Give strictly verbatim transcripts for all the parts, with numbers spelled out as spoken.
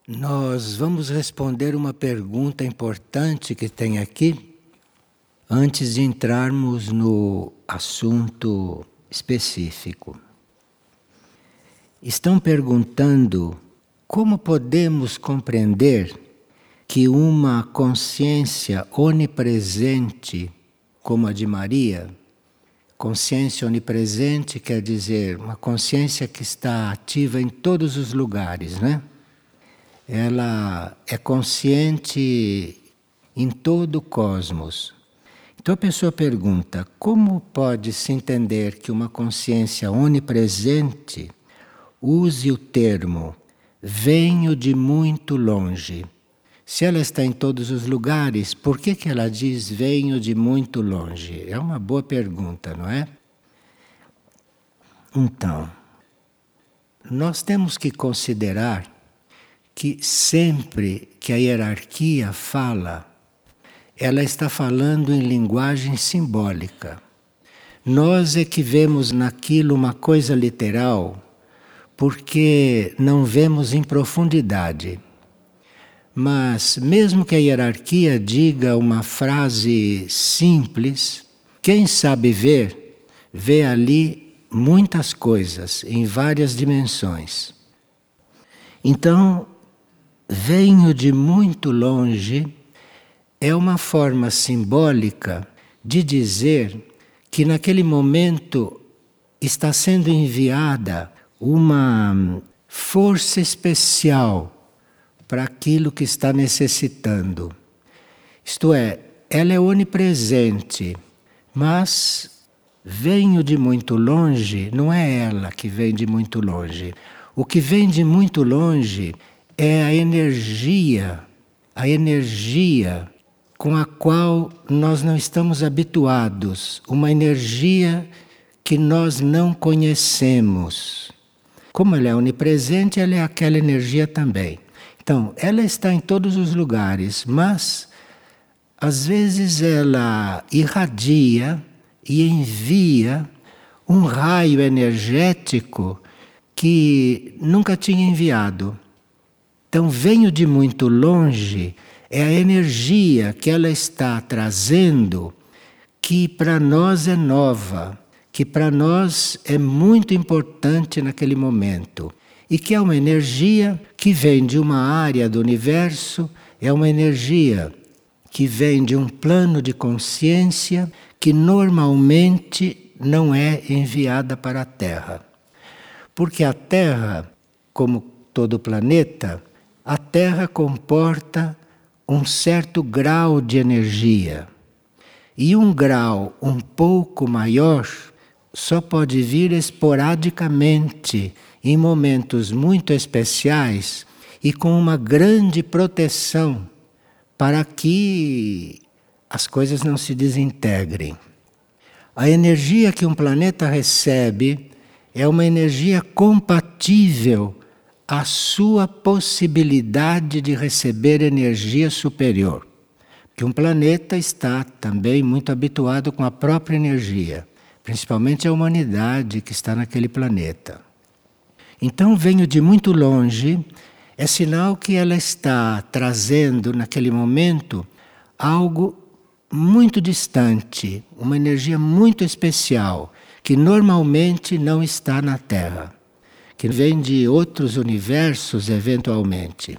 Nós vamos responder uma pergunta importante que tem aqui, antes de entrarmos no assunto específico. Estão perguntando como podemos compreender que uma consciência onipresente, como a de Maria, consciência onipresente quer dizer uma consciência que está ativa em todos os lugares, né? Ela é consciente em todo o cosmos. Então a pessoa pergunta, como pode se entender que uma consciência onipresente use o termo venho de muito longe? Se ela está em todos os lugares, por que que ela diz venho de muito longe? É uma boa pergunta, não é? Então, nós temos que considerar que sempre que a hierarquia fala, ela está falando em linguagem simbólica. Nós é que vemos naquilo uma coisa literal, porque não vemos em profundidade. Mas mesmo que a hierarquia diga uma frase simples, quem sabe ver, vê ali muitas coisas em várias dimensões. Então, venho de muito longe é uma forma simbólica de dizer que naquele momento está sendo enviada uma força especial para aquilo que está necessitando. Isto é, ela é onipresente, mas venho de muito longe não é ela que vem de muito longe. O que vem de muito longe é a energia, a energia com a qual nós não estamos habituados, uma energia que nós não conhecemos. Como ela é onipresente, ela é aquela energia também. Então, ela está em todos os lugares, mas às vezes ela irradia e envia um raio energético que nunca tinha enviado. Então, venho de muito longe é a energia que ela está trazendo que para nós é nova, que para nós é muito importante naquele momento. E que é uma energia que vem de uma área do universo, é uma energia que vem de um plano de consciência que normalmente não é enviada para a Terra. Porque a Terra, como todo planeta, a Terra comporta um certo grau de energia. E um grau um pouco maior só pode vir esporadicamente, em momentos muito especiais e com uma grande proteção para que as coisas não se desintegrem. A energia que um planeta recebe é uma energia compatível à sua possibilidade de receber energia superior. Porque um planeta está também muito habituado com a própria energia, principalmente a humanidade que está naquele planeta. Então, venho de muito longe, é sinal que ela está trazendo naquele momento algo muito distante, uma energia muito especial, que normalmente não está na Terra, que vem de outros universos eventualmente.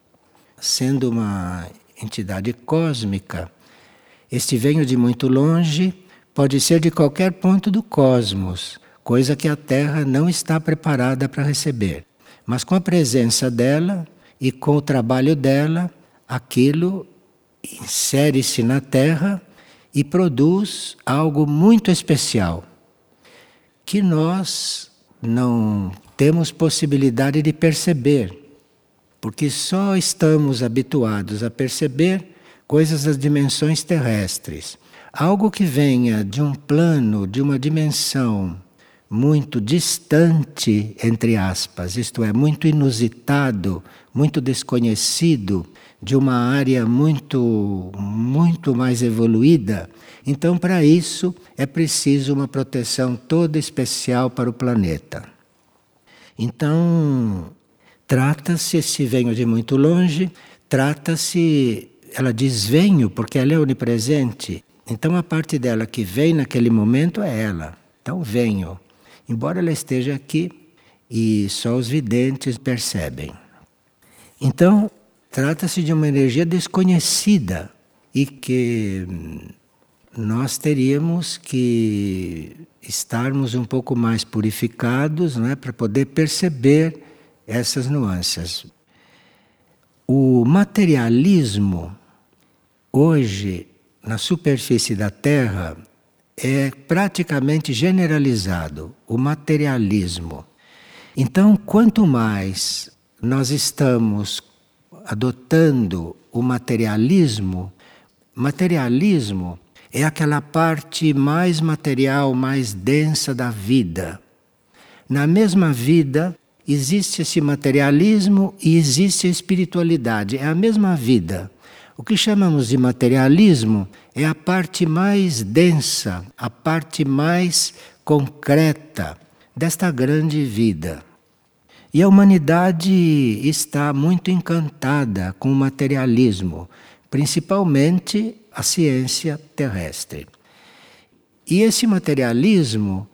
Sendo uma entidade cósmica, este venho de muito longe pode ser de qualquer ponto do cosmos, coisa que a Terra não está preparada para receber. Mas com a presença dela e com o trabalho dela, aquilo insere-se na Terra e produz algo muito especial, que nós não temos possibilidade de perceber, porque só estamos habituados a perceber coisas das dimensões terrestres. Algo que venha de um plano, de uma dimensão muito distante, entre aspas, isto é, muito inusitado, muito desconhecido, de uma área muito, muito mais evoluída. Então, para isso, é preciso uma proteção toda especial para o planeta. Então, Trata-se, se venho de muito longe, trata-se, ela diz venho porque ela é onipresente. Então a parte dela que vem naquele momento é ela. Então venho. Embora ela esteja aqui e só os videntes percebem. Então trata-se de uma energia desconhecida e que nós teríamos que estarmos um pouco mais purificados, não é, para poder perceber essas nuances. O materialismo, hoje, na superfície da Terra, é praticamente generalizado, o materialismo. Então, quanto mais nós estamos adotando o materialismo, materialismo é aquela parte mais material, mais densa da vida. Na mesma vida, existe esse materialismo e existe a espiritualidade. É a mesma vida. O que chamamos de materialismo é a parte mais densa, a parte mais concreta desta grande vida. E a humanidade está muito encantada com o materialismo, principalmente a ciência terrestre. E esse materialismo,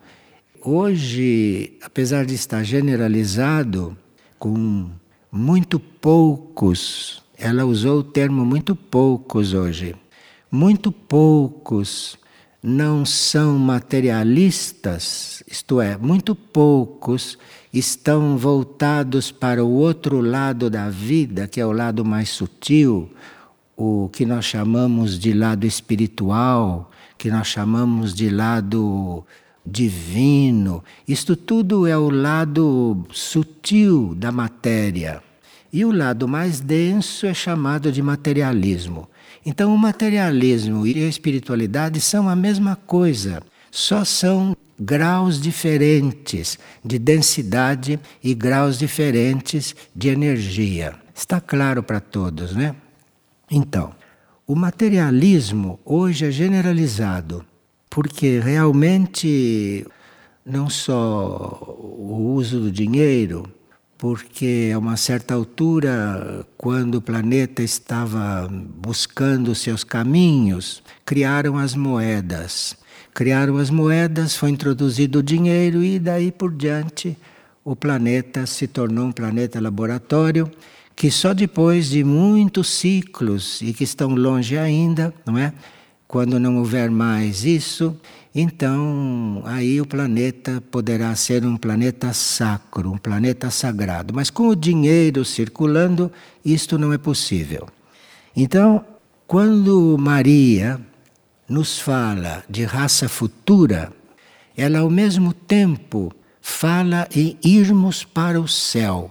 hoje, apesar de estar generalizado, com muito poucos, ela usou o termo muito poucos hoje, muito poucos não são materialistas, isto é, muito poucos estão voltados para o outro lado da vida, que é o lado mais sutil, o que nós chamamos de lado espiritual, que nós chamamos de lado divino. Isto tudo é o lado sutil da matéria. E o lado mais denso é chamado de materialismo. Então o materialismo e a espiritualidade são a mesma coisa, só são graus diferentes de densidade e graus diferentes de energia. Está claro para todos, né? Então, o materialismo hoje é generalizado, porque realmente não só o uso do dinheiro, porque a uma certa altura, quando o planeta estava buscando seus caminhos, criaram as moedas. Criaram as moedas, foi introduzido o dinheiro e daí por diante o planeta se tornou um planeta laboratório que só depois de muitos ciclos e que estão longe ainda, não é? Quando não houver mais isso, então aí o planeta poderá ser um planeta sacro, um planeta sagrado. Mas com o dinheiro circulando, isto não é possível. Então, quando Maria nos fala de raça futura, ela ao mesmo tempo fala em irmos para o céu.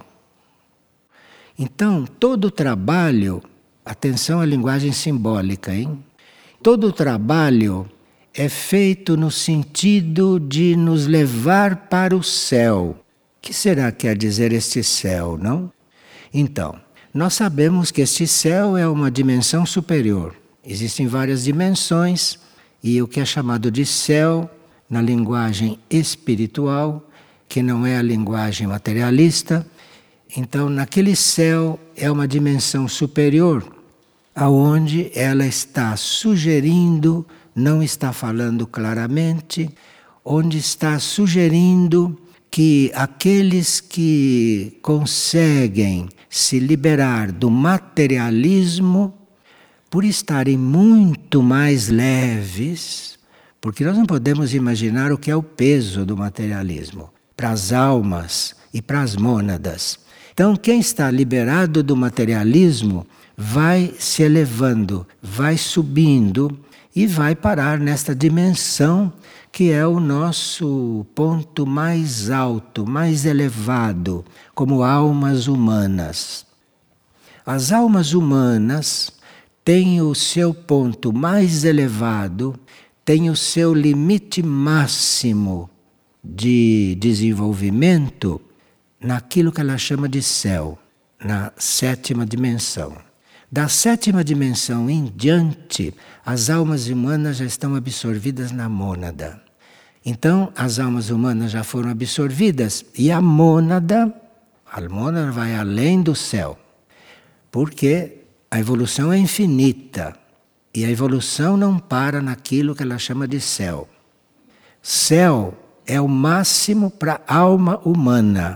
Então, todo o trabalho, atenção à linguagem simbólica, hein? Todo o trabalho é feito no sentido de nos levar para o céu. O que será que quer dizer este céu, não? Então, nós sabemos que este céu é uma dimensão superior. Existem várias dimensões e o que é chamado de céu, na linguagem espiritual, que não é a linguagem materialista, então naquele céu é uma dimensão superior, aonde ela está sugerindo, não está falando claramente, onde está sugerindo que aqueles que conseguem se liberar do materialismo, por estarem muito mais leves, porque nós não podemos imaginar o que é o peso do materialismo para as almas e para as mônadas. Então, quem está liberado do materialismo vai se elevando, vai subindo e vai parar nesta dimensão que é o nosso ponto mais alto, mais elevado, como almas humanas. As almas humanas têm o seu ponto mais elevado, têm o seu limite máximo de desenvolvimento naquilo que ela chama de céu, na sétima dimensão. Da sétima dimensão em diante, as almas humanas já estão absorvidas na mônada. Então, as almas humanas já foram absorvidas e a mônada, Almona vai além do céu, porque a evolução é infinita e a evolução não para naquilo que ela chama de céu. Céu é o máximo para a alma humana.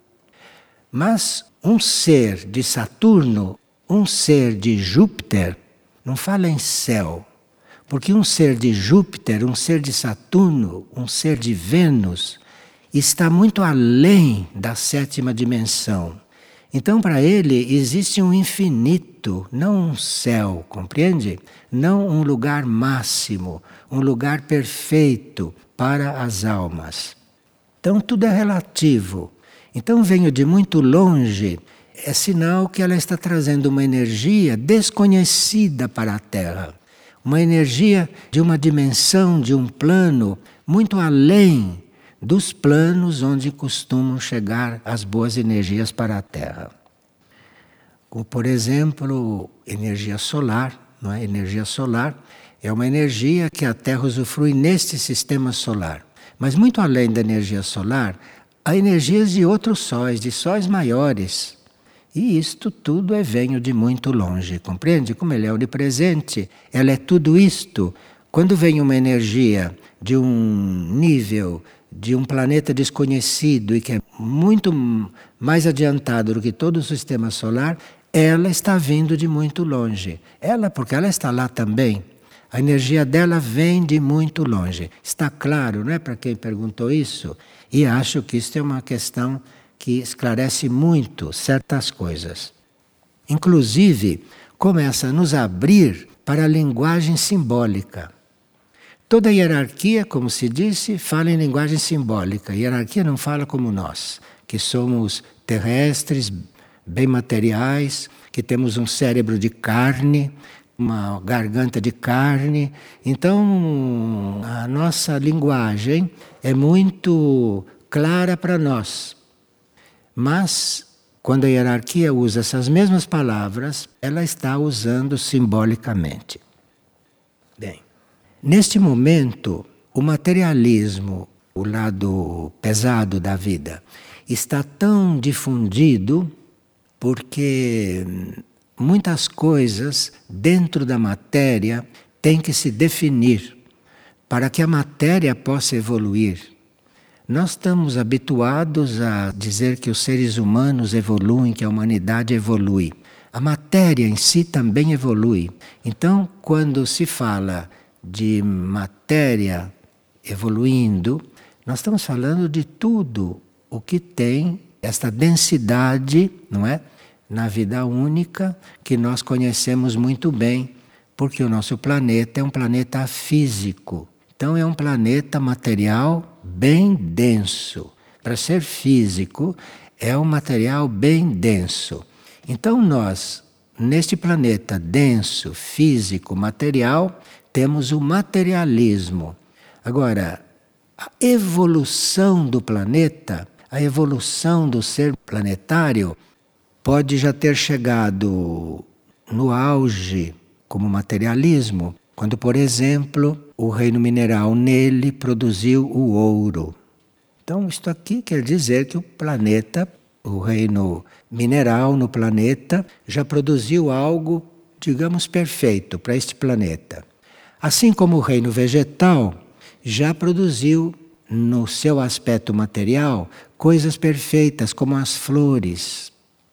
Mas um ser de Saturno, um ser de Júpiter, não fala em céu, porque um ser de Júpiter, um ser de Saturno, um ser de Vênus, está muito além da sétima dimensão. Então, para ele, existe um infinito, não um céu, compreende? Não um lugar máximo, um lugar perfeito para as almas. Então, tudo é relativo. Então, venho de muito longe, é sinal que ela está trazendo uma energia desconhecida para a Terra. Uma energia de uma dimensão, de um plano, muito além dos planos onde costumam chegar as boas energias para a Terra. Como, por exemplo, energia solar, não é? Energia solar é uma energia que a Terra usufrui neste sistema solar. Mas muito além da energia solar, há energias de outros sóis, de sóis maiores. E isto tudo é venho de muito longe, compreende? Como ele é onipresente, ela é tudo isto. Quando vem uma energia de um nível, de um planeta desconhecido e que é muito mais adiantado do que todo o sistema solar, ela está vindo de muito longe. Ela, porque ela está lá também. A energia dela vem de muito longe. Está claro, não é, para quem perguntou isso? E acho que isso é uma questão que esclarece muito certas coisas. Inclusive, começa a nos abrir para a linguagem simbólica. Toda hierarquia, como se disse, fala em linguagem simbólica. A hierarquia não fala como nós, que somos terrestres, bem materiais, que temos um cérebro de carne, uma garganta de carne. Então, a nossa linguagem é muito clara para nós. Mas, quando a hierarquia usa essas mesmas palavras, ela está usando simbolicamente. Bem, neste momento, o materialismo, o lado pesado da vida, está tão difundido porque muitas coisas dentro da matéria têm que se definir para que a matéria possa evoluir. Nós estamos habituados a dizer que os seres humanos evoluem, que a humanidade evolui. A matéria em si também evolui. Então, quando se fala de matéria evoluindo, nós estamos falando de tudo o que tem esta densidade, não é? Na vida única, que nós conhecemos muito bem, porque o nosso planeta é um planeta físico. Então é um planeta material bem denso. Para ser físico, é um material bem denso. Então nós, neste planeta denso, físico, material, temos o materialismo. Agora, a evolução do planeta, a evolução do ser planetário, pode já ter chegado no auge como materialismo, quando, por exemplo, o reino mineral nele produziu o ouro. Então, isto aqui quer dizer que o planeta, o reino mineral no planeta, já produziu algo, digamos, perfeito para este planeta. Assim como o reino vegetal já produziu, no seu aspecto material, coisas perfeitas, como as flores.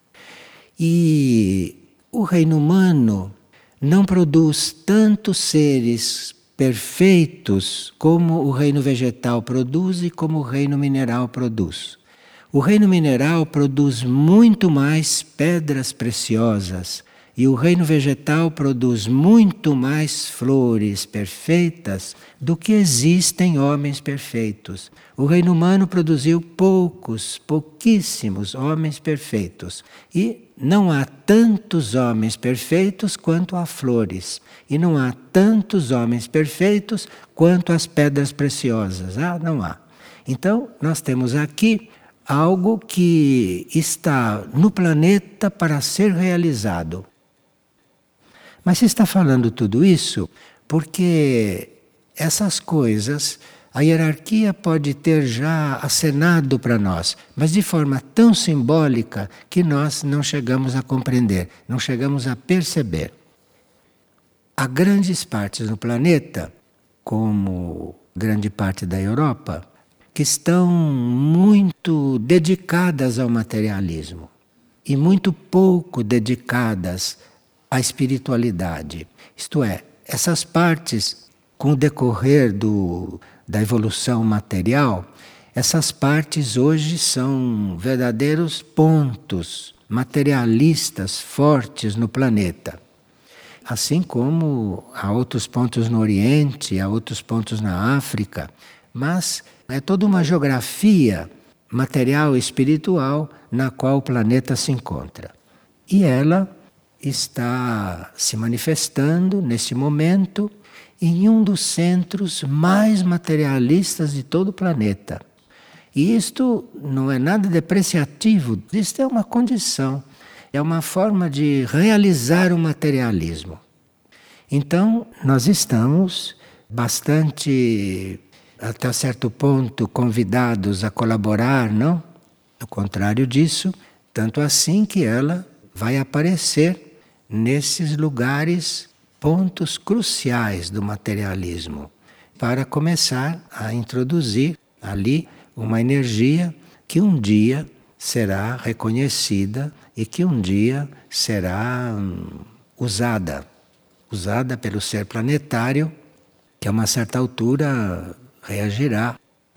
E o reino humano não produz tantos seres perfeitos como o reino vegetal produz e como o reino mineral produz. O reino mineral produz muito mais pedras preciosas e o reino vegetal produz muito mais flores perfeitas do que existem homens perfeitos. O reino humano produziu poucos, pouquíssimos homens perfeitos. E não há tantos homens perfeitos quanto há flores. E não há tantos homens perfeitos quanto as pedras preciosas. Ah, não há. Então, nós temos aqui algo que está no planeta para ser realizado. Mas se está falando tudo isso porque essas coisas A hierarquia pode ter já acenado para nós, mas de forma tão simbólica que nós não chegamos a compreender, não chegamos a perceber. Há grandes partes no planeta, como grande parte da Europa, que estão muito dedicadas ao materialismo e muito pouco dedicadas à espiritualidade. Isto é, essas partes, com o decorrer do, da evolução material, essas partes hoje são verdadeiros pontos materialistas fortes no planeta. Assim como há outros pontos no Oriente, há outros pontos na África, mas é toda uma geografia material e espiritual na qual o planeta se encontra. E ela está se manifestando nesse momento em um dos centros mais materialistas de todo o planeta. E isto não é nada depreciativo, isto é uma condição, é uma forma de realizar o materialismo. Então, nós estamos bastante, até certo ponto, convidados a colaborar, não? Ao contrário disso, tanto assim que ela vai aparecer nesses lugares, pontos cruciais do materialismo, para começar a introduzir ali uma energia que um dia será reconhecida e que um dia será hum, usada, usada pelo ser planetário, que a uma certa altura reagirá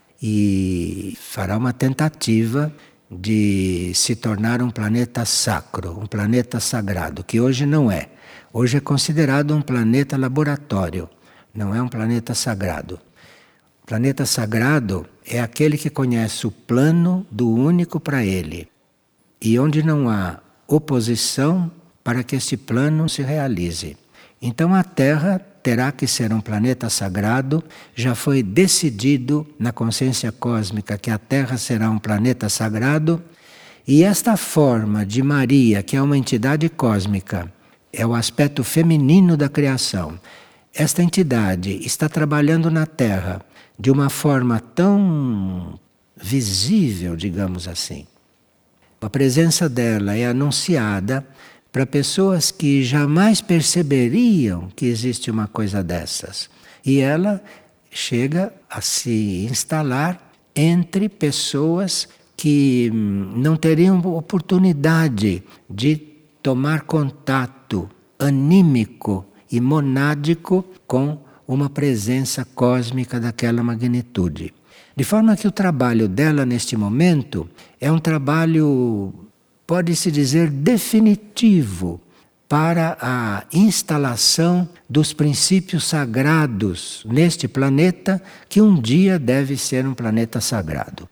e fará uma tentativa de se tornar um planeta sacro, um planeta sagrado, que hoje não é. Hoje é considerado um planeta laboratório, não é um planeta sagrado. O planeta sagrado é aquele que conhece o plano do único para ele e onde não há oposição para que esse plano se realize. Então a Terra terá que ser um planeta sagrado, já foi decidido na consciência cósmica que a Terra será um planeta sagrado, e esta forma de Maria, que é uma entidade cósmica, é o aspecto feminino da criação. Esta entidade está trabalhando na Terra de uma forma tão visível, digamos assim. A presença dela é anunciada para pessoas que jamais perceberiam que existe uma coisa dessas. E ela chega a se instalar entre pessoas que não teriam oportunidade de tomar contato anímico e monádico com uma presença cósmica daquela magnitude. De forma que o trabalho dela neste momento é um trabalho, pode-se dizer, definitivo para a instalação dos princípios sagrados neste planeta, que um dia deve ser um planeta sagrado.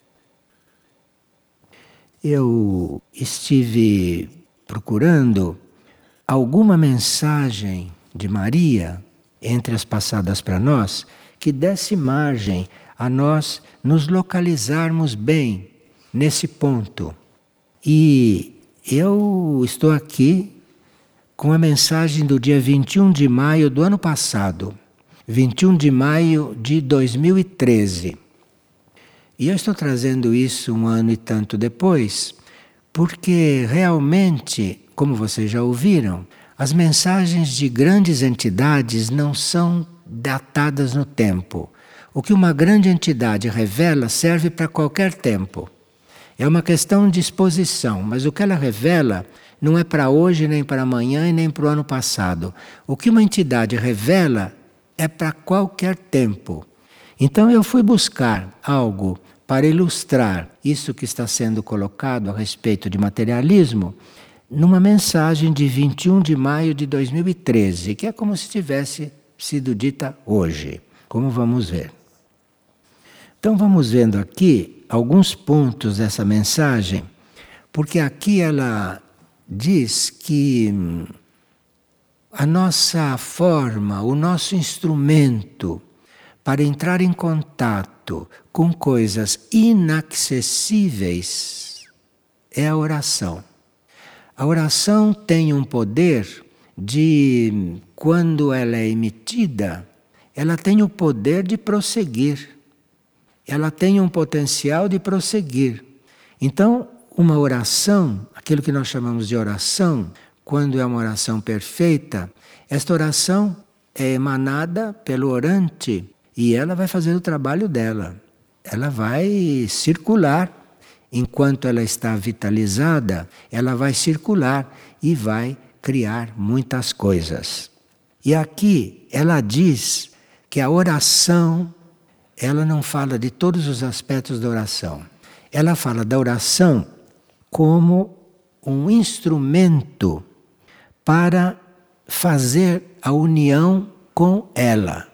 Eu estive procurando alguma mensagem de Maria, entre as passadas para nós, que desse margem a nós nos localizarmos bem nesse ponto. E eu estou aqui com a mensagem do dia vinte e um de maio do ano passado, vinte e um de maio de dois mil e treze. E eu estou trazendo isso um ano e tanto depois, porque realmente, como vocês já ouviram, as mensagens de grandes entidades não são datadas no tempo. O que uma grande entidade revela serve para qualquer tempo. É uma questão de exposição, mas o que ela revela não é para hoje, nem para amanhã e nem para o ano passado. O que uma entidade revela é para qualquer tempo. Então eu fui buscar algo para ilustrar isso que está sendo colocado a respeito de materialismo numa mensagem de vinte e um de maio de dois mil e treze, que é como se tivesse sido dita hoje, como vamos ver. Então vamos vendo aqui alguns pontos dessa mensagem, porque aqui ela diz que a nossa forma, o nosso instrumento para entrar em contato com coisas inacessíveis é a oração. A oração tem um poder de, quando ela é emitida, ela tem o poder de prosseguir. ela tem um potencial de prosseguir. Então, uma oração, aquilo que nós chamamos de oração, quando é uma oração perfeita, esta oração é emanada pelo orante e ela vai fazer o trabalho dela. Ela vai circular. Enquanto ela está vitalizada, ela vai circular e vai criar muitas coisas. E aqui ela diz que a oração, ela não fala de todos os aspectos da oração. Ela fala da oração como um instrumento para fazer a união com ela.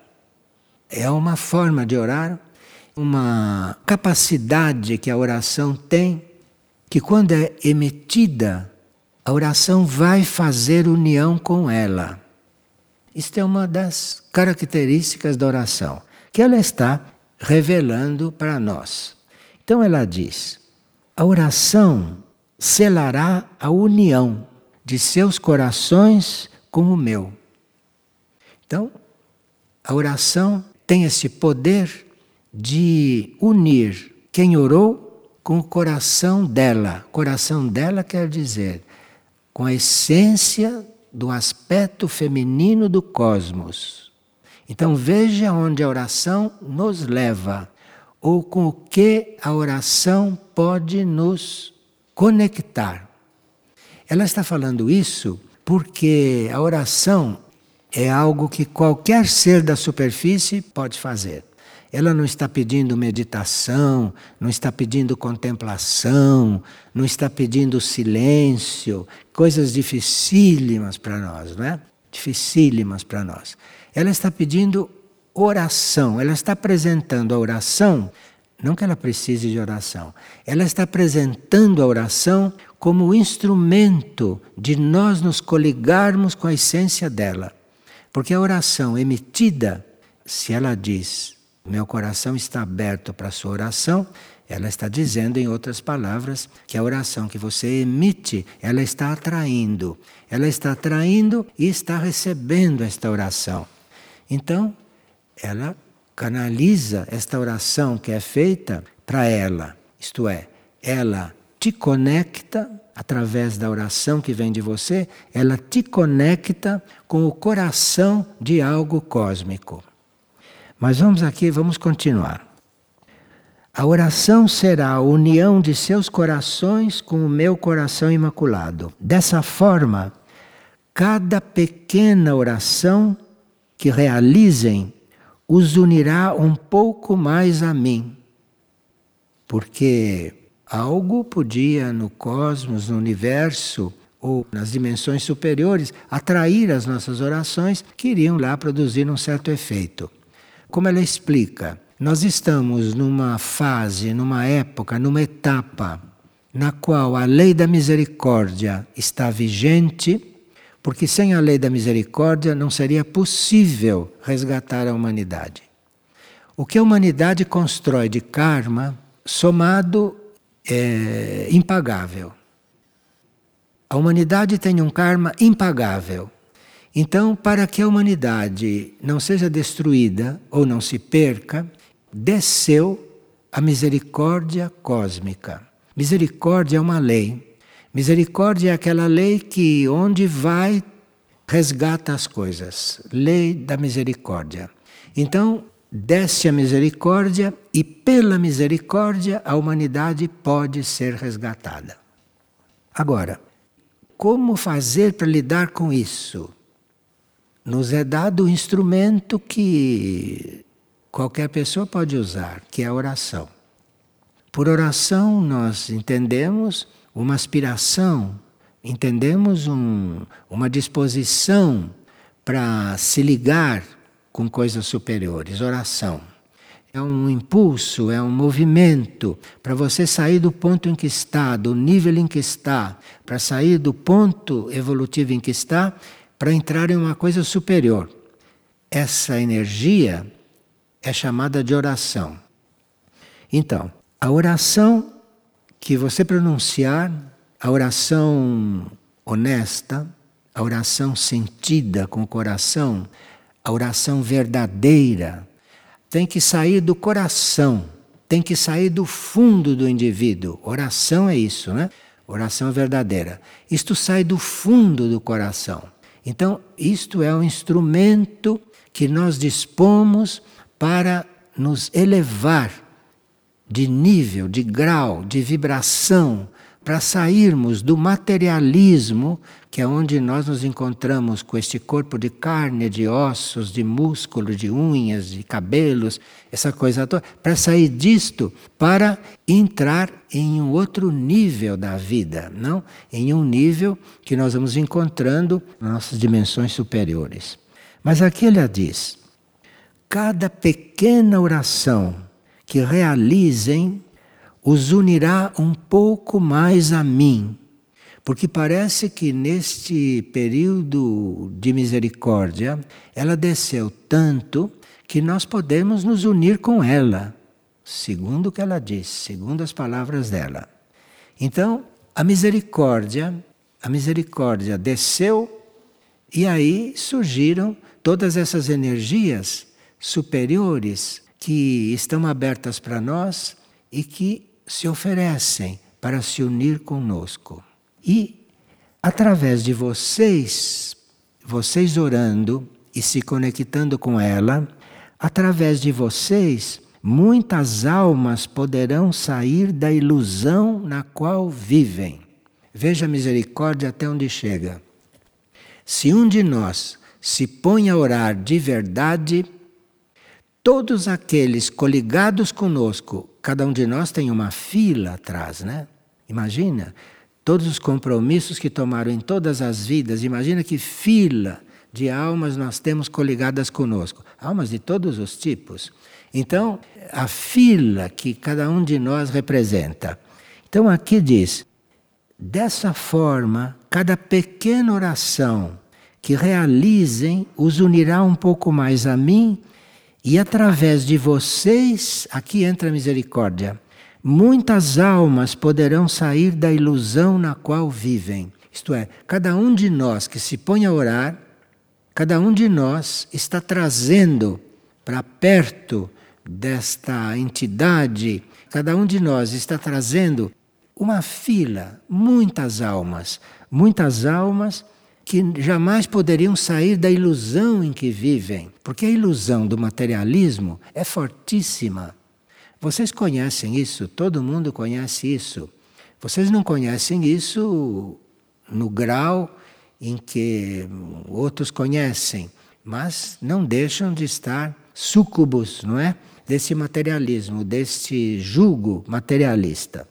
É uma forma de orar, uma capacidade que a oração tem, que quando é emitida, a oração vai fazer união com ela. Isto é uma das características da oração, que ela está revelando para nós. Então ela diz, a oração selará a união de seus corações com o meu. Então, a oração tem esse poder de unir quem orou com o coração dela. Coração dela quer dizer, com a essência do aspecto feminino do cosmos. Então veja onde a oração nos leva, ou com o que a oração pode nos conectar. Ela está falando isso porque a oração é algo que qualquer ser da superfície pode fazer. Ela não está pedindo meditação, não está pedindo contemplação, não está pedindo silêncio, coisas dificílimas para nós, não é? Dificílimas para nós. Ela está pedindo oração, ela está apresentando a oração, não que ela precise de oração, ela está apresentando a oração como o instrumento de nós nos coligarmos com a essência dela. Porque a oração emitida, se ela diz, meu coração está aberto para a sua oração, ela está dizendo, em outras palavras, que a oração que você emite, ela está atraindo. Ela está atraindo e está recebendo esta oração. Então, ela canaliza esta oração que é feita para ela. Isto é, ela te conecta, através da oração que vem de você, ela te conecta com o coração de algo cósmico. Mas vamos aqui, vamos continuar. A oração será a união de seus corações com o meu coração imaculado. Dessa forma, cada pequena oração que realizem os unirá um pouco mais a mim. Porque algo podia no cosmos, no universo ou nas dimensões superiores atrair as nossas orações que iriam lá produzir um certo efeito. Como ela explica, nós estamos numa fase, numa época, numa etapa na qual a lei da misericórdia está vigente, porque sem a lei da misericórdia não seria possível resgatar a humanidade. O que a humanidade constrói de karma, somado, é impagável. A humanidade tem um karma impagável. Então, para que a humanidade não seja destruída ou não se perca, desceu a misericórdia cósmica. Misericórdia é uma lei. Misericórdia é aquela lei que onde vai resgata as coisas. Lei da misericórdia. Então, desce a misericórdia e pela misericórdia a humanidade pode ser resgatada. Agora, como fazer para lidar com isso? Nos é dado um instrumento que qualquer pessoa pode usar, que é a oração. Por oração nós entendemos uma aspiração, entendemos um, uma disposição para se ligar com coisas superiores, oração. É um impulso, é um movimento para você sair do ponto em que está, do nível em que está, para sair do ponto evolutivo em que está, para entrar em uma coisa superior. Essa energia é chamada de oração. Então, a oração que você pronunciar, a oração honesta, a oração sentida com o coração, a oração verdadeira, tem que sair do coração. tem que sair do fundo do indivíduo. Oração é isso, né? Oração verdadeira. Isto sai do fundo do coração. Então, isto é um instrumento que nós dispomos para nos elevar de nível, de grau, de vibração, para sairmos do materialismo, que é onde nós nos encontramos com este corpo de carne, de ossos, de músculos, de unhas, de cabelos, essa coisa toda, para sair disto, para entrar em um outro nível da vida, não? Em um nível que nós vamos encontrando nas nossas dimensões superiores. Mas aqui ele diz, cada pequena oração que realizem os unirá um pouco mais a mim. Porque parece que neste período de misericórdia, ela desceu tanto que nós podemos nos unir com ela, segundo o que ela disse, segundo as palavras dela. Então, a misericórdia, a misericórdia desceu e aí surgiram todas essas energias superiores que estão abertas para nós e que se oferecem para se unir conosco. E, através de vocês, vocês orando e se conectando com ela, através de vocês, muitas almas poderão sair da ilusão na qual vivem. Veja a misericórdia até onde chega. Se um de nós se põe a orar de verdade, todos aqueles coligados conosco, cada um de nós tem uma fila atrás, né? Imagina, todos os compromissos que tomaram em todas as vidas, imagina que fila de almas nós temos coligadas conosco. Almas de todos os tipos. Então, a fila que cada um de nós representa. Então aqui diz, dessa forma, cada pequena oração que realizem os unirá um pouco mais a mim. E através de vocês, aqui entra a misericórdia, muitas almas poderão sair da ilusão na qual vivem. Isto é, cada um de nós que se põe a orar, cada um de nós está trazendo para perto desta entidade, cada um de nós está trazendo uma fila, muitas almas, muitas almas que jamais poderiam sair da ilusão em que vivem. Porque a ilusão do materialismo é fortíssima. Vocês conhecem isso, todo mundo conhece isso. Vocês não conhecem isso no grau em que outros conhecem, mas não deixam de estar súcubos, não é? Desse materialismo, deste jugo materialista.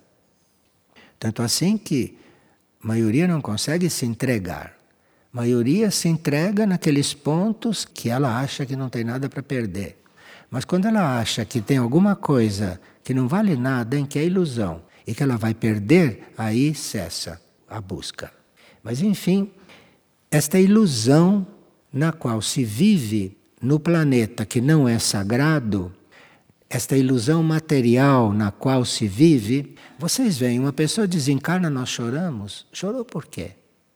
Tanto assim que a maioria não consegue se entregar. A maioria se entrega naqueles pontos que ela acha que não tem nada para perder. Mas quando ela acha que tem alguma coisa que não vale nada, em que é ilusão, e que ela vai perder, aí cessa a busca. Mas enfim, esta ilusão na qual se vive no planeta que não é sagrado, esta ilusão material na qual se vive, vocês veem, uma pessoa desencarna, nós choramos. Chorou por quê?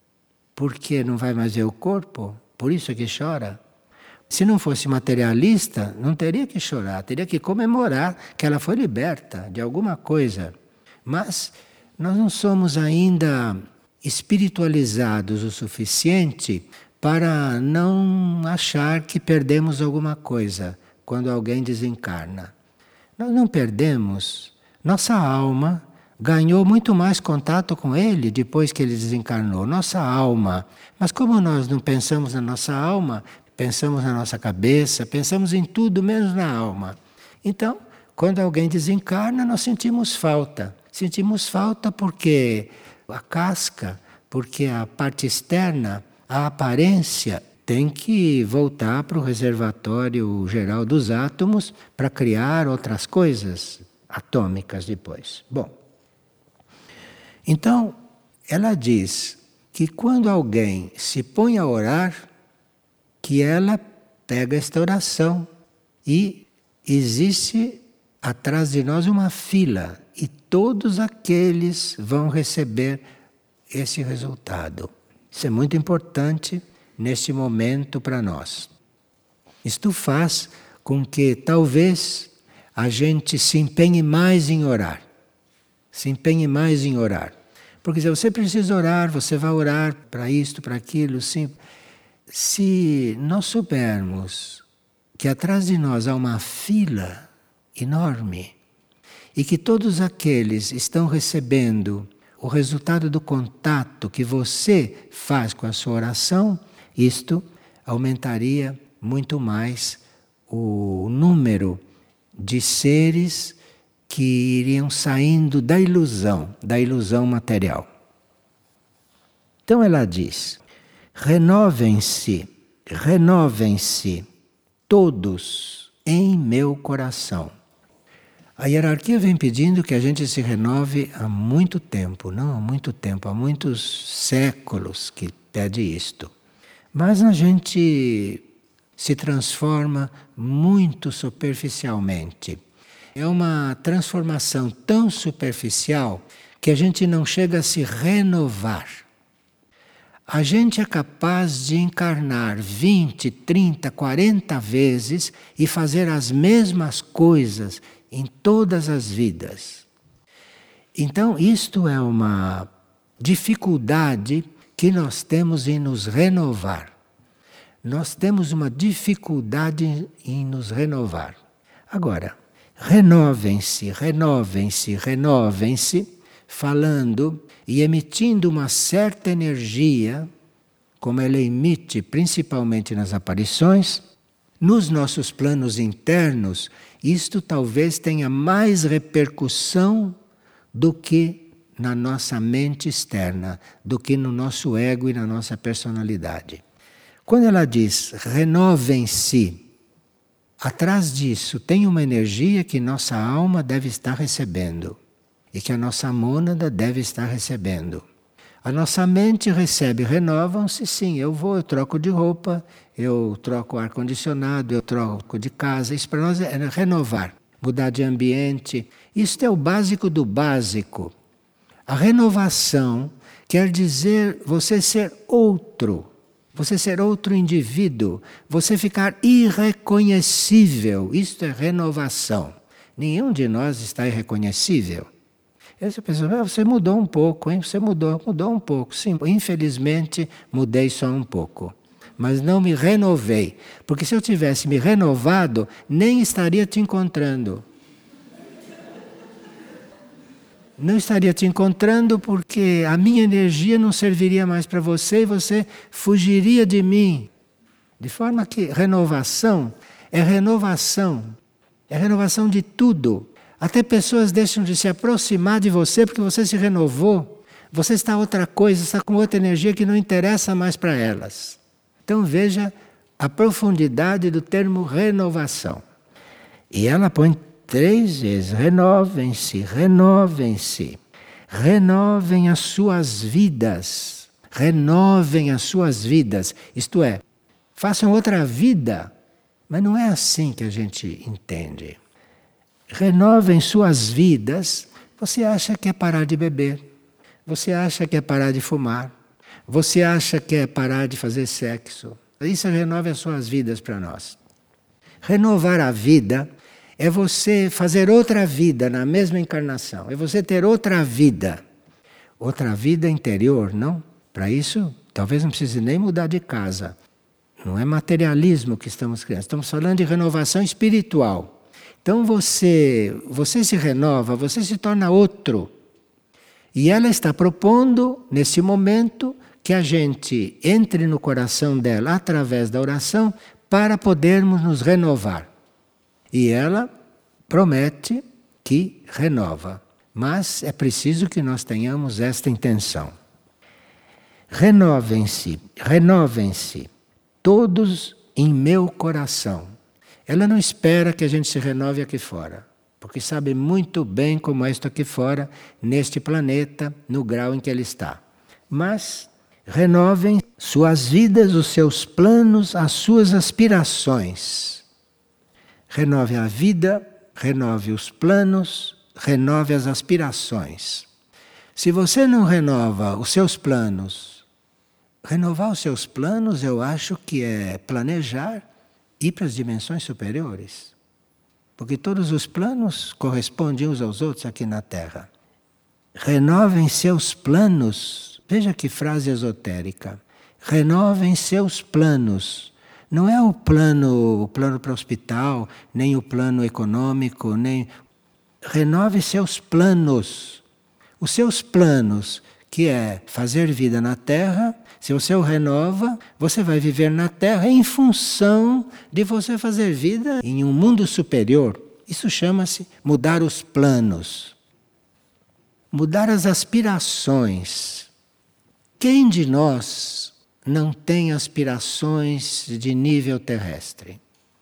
Porque não vai mais ver o corpo? Por isso é que chora? Se não fosse materialista, não teria que chorar, teria que comemorar que ela foi liberta de alguma coisa. Mas nós não somos ainda espiritualizados o suficiente para não achar que perdemos alguma coisa quando alguém desencarna. Nós não perdemos. Nossa alma ganhou muito mais contato com ele depois que ele desencarnou, nossa alma. Mas como nós não pensamos na nossa alma, pensamos na nossa cabeça, pensamos em tudo menos na alma. Então, quando alguém desencarna, nós sentimos falta. Sentimos falta porque a casca, porque a parte externa, a aparência, tem que voltar para o reservatório geral dos átomos para criar outras coisas atômicas depois. Bom, então, ela diz que quando alguém se põe a orar, que ela pega esta oração e existe atrás de nós uma fila e todos aqueles vão receber esse resultado. Isso é muito importante neste momento para nós. Isto faz com que talvez a gente se empenhe mais em orar. Se empenhe mais em orar. Porque se você precisa orar, você vai orar para isto, para aquilo, sim. Se nós soubermos que atrás de nós há uma fila enorme e que todos aqueles estão recebendo o resultado do contato que você faz com a sua oração, isto aumentaria muito mais o número de seres que iriam saindo da ilusão, da ilusão material. Então ela diz: renovem-se, renovem-se todos em meu coração. A hierarquia vem pedindo que a gente se renove há muito tempo, não há muito tempo, há muitos séculos que pede isto. Mas a gente se transforma muito superficialmente. É uma transformação tão superficial que a gente não chega a se renovar. A gente é capaz de encarnar vinte, trinta, quarenta vezes e fazer as mesmas coisas em todas as vidas. Então, isto é uma dificuldade que nós temos em nos renovar. Nós temos uma dificuldade em nos renovar. Agora, renovem-se, renovem-se, renovem-se, falando e emitindo uma certa energia, como ela emite principalmente nas aparições, nos nossos planos internos, isto talvez tenha mais repercussão do que na nossa mente externa, do que no nosso ego e na nossa personalidade. Quando ela diz renovem-se, atrás disso tem uma energia que nossa alma deve estar recebendo e que a nossa mônada deve estar recebendo. A nossa mente recebe, renovam-se, sim, eu vou, eu troco de roupa, eu troco ar-condicionado, eu troco de casa. Isso para nós é renovar, mudar de ambiente. Isto é o básico do básico. A renovação quer dizer você ser outro, você ser outro indivíduo, você ficar irreconhecível. Isto é renovação. Nenhum de nós está irreconhecível. Essa pessoa, ah, você mudou um pouco, hein? Você mudou, mudou um pouco. Sim, infelizmente mudei só um pouco. Mas não me renovei. Porque se eu tivesse me renovado, nem estaria te encontrando. Não estaria te encontrando porque a minha energia não serviria mais para você e você fugiria de mim. De forma que renovação é renovação. É renovação de tudo. Até pessoas deixam de se aproximar de você porque você se renovou. Você está outra coisa, está com outra energia que não interessa mais para elas. Então veja a profundidade do termo renovação. E ela põe três vezes: renovem-se, renovem-se. Renovem as suas vidas. Renovem as suas vidas. Isto é, façam outra vida. Mas não é assim que a gente entende. Renovem suas vidas. Você acha que é parar de beber. Você acha que é parar de fumar. Você acha que é parar de fazer sexo. Isso renove as suas vidas para nós. Renovar a vida é você fazer outra vida na mesma encarnação. É você ter outra vida. Outra vida interior, não? Para isso, talvez não precise nem mudar de casa. Não é materialismo que estamos criando. Estamos falando de renovação espiritual. Então você, você se renova, você se torna outro. E ela está propondo, nesse momento, que a gente entre no coração dela através da oração para podermos nos renovar. E ela promete que renova. Mas é preciso que nós tenhamos esta intenção. Renovem-se, renovem-se, todos em meu coração. Ela não espera que a gente se renove aqui fora, porque sabe muito bem como é isto aqui fora, neste planeta, no grau em que ele está. Mas renovem suas vidas, os seus planos, as suas aspirações. Renove a vida, renove os planos, renove as aspirações. Se você não renova os seus planos, renovar os seus planos, eu acho que é planejar ir para as dimensões superiores. porque todos os planos correspondem uns aos outros aqui na Terra. Renovem seus planos. Veja que frase esotérica. Renovem seus planos. Não é o plano, o plano para o hospital, nem o plano econômico, nem... Renove seus planos. Os seus planos, que é fazer vida na Terra, se você o renova, você vai viver na Terra em função de você fazer vida em um mundo superior. Isso chama-se mudar os planos. Mudar as aspirações. Quem de nós não tem aspirações de nível terrestre?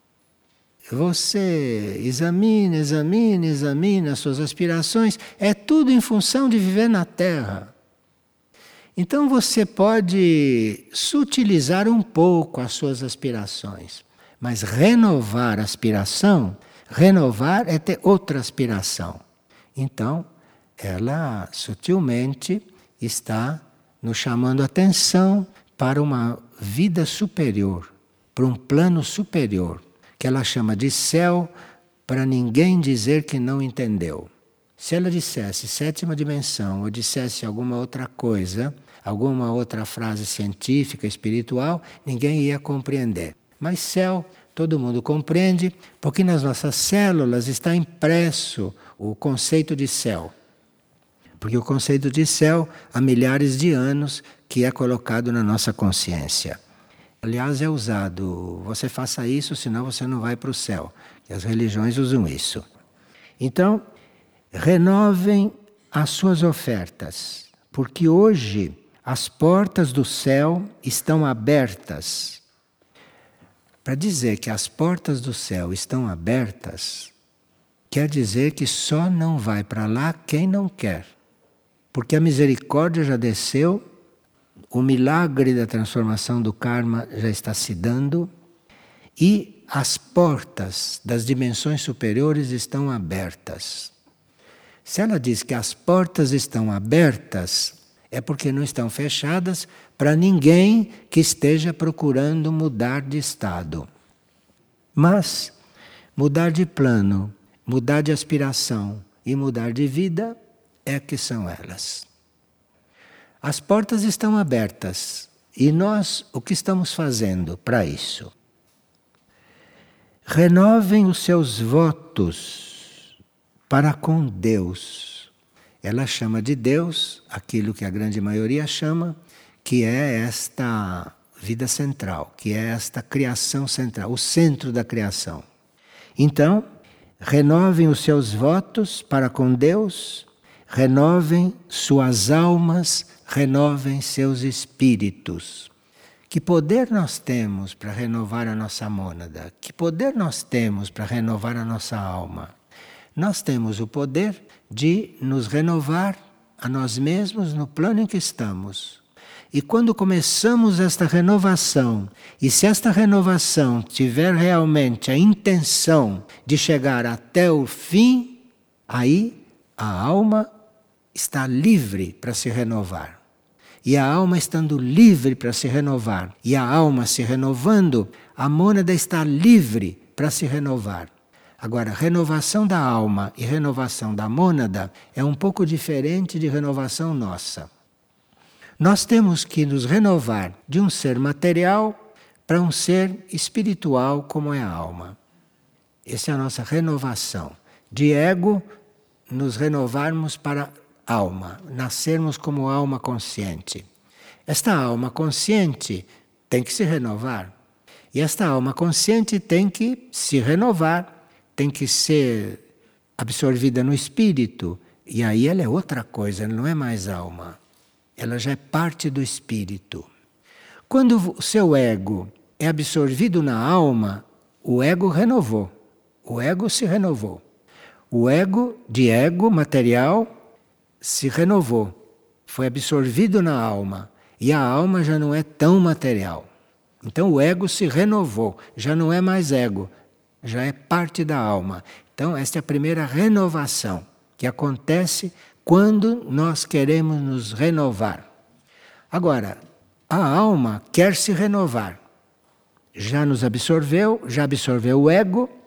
Você examina, examina, examina as suas aspirações. É tudo em função de viver na Terra. Então você pode sutilizar um pouco as suas aspirações. Mas renovar a aspiração, renovar é ter outra aspiração. Então, ela sutilmente está nos chamando a atenção para uma vida superior, para um plano superior, que ela chama de céu, para ninguém dizer que não entendeu. Se ela dissesse sétima dimensão, ou dissesse alguma outra coisa, alguma outra frase científica, espiritual, ninguém ia compreender. Mas céu, todo mundo compreende, porque nas nossas células está impresso o conceito de céu. Porque o conceito de céu, há milhares de anos, que é colocado na nossa consciência. Aliás, é usado, você faça isso, senão você não vai para o céu. E as religiões usam isso. Então, renovem as suas ofertas, porque hoje as portas do céu estão abertas. Para dizer que as portas do céu estão abertas, quer dizer que só não vai para lá quem não quer. Porque a misericórdia já desceu, o milagre da transformação do karma já está se dando e as portas das dimensões superiores estão abertas. Se ela diz que as portas estão abertas, é porque não estão fechadas para ninguém que esteja procurando mudar de estado. Mas mudar de plano, mudar de aspiração e mudar de vida é que são elas. As portas estão abertas e nós o que estamos fazendo para isso? Renovem os seus votos para com Deus. Ela chama de Deus aquilo que a grande maioria chama, que é esta vida central, que é esta criação central, o centro da criação. Então, renovem os seus votos para com Deus, renovem suas almas, renovem seus espíritos. Que poder nós temos para renovar a nossa mônada? Que poder nós temos para renovar a nossa alma? Nós temos o poder de nos renovar a nós mesmos no plano em que estamos. E quando começamos esta renovação, e se esta renovação tiver realmente a intenção de chegar até o fim, aí a alma está livre para se renovar. E a alma estando livre para se renovar, e a alma se renovando, a mônada está livre para se renovar. Agora, renovação da alma e renovação da mônada é um pouco diferente de renovação nossa. Nós temos que nos renovar de um ser material para um ser espiritual como é a alma. Essa é a nossa renovação. De ego, nos renovarmos para alma, nascermos como alma consciente. Esta alma consciente tem que se renovar. E esta alma consciente tem que se renovar, tem que ser absorvida no espírito. E aí ela é outra coisa, ela não é mais alma. Ela já é parte do espírito. Quando o seu ego é absorvido na alma, o ego renovou. O ego se renovou. O ego de ego material se renovou, foi absorvido na alma, e a alma já não é tão material. Então o ego se renovou, já não é mais ego, já é parte da alma. Então esta é a primeira renovação que acontece quando nós queremos nos renovar. Agora, a alma quer se renovar. Já nos absorveu, já absorveu o ego,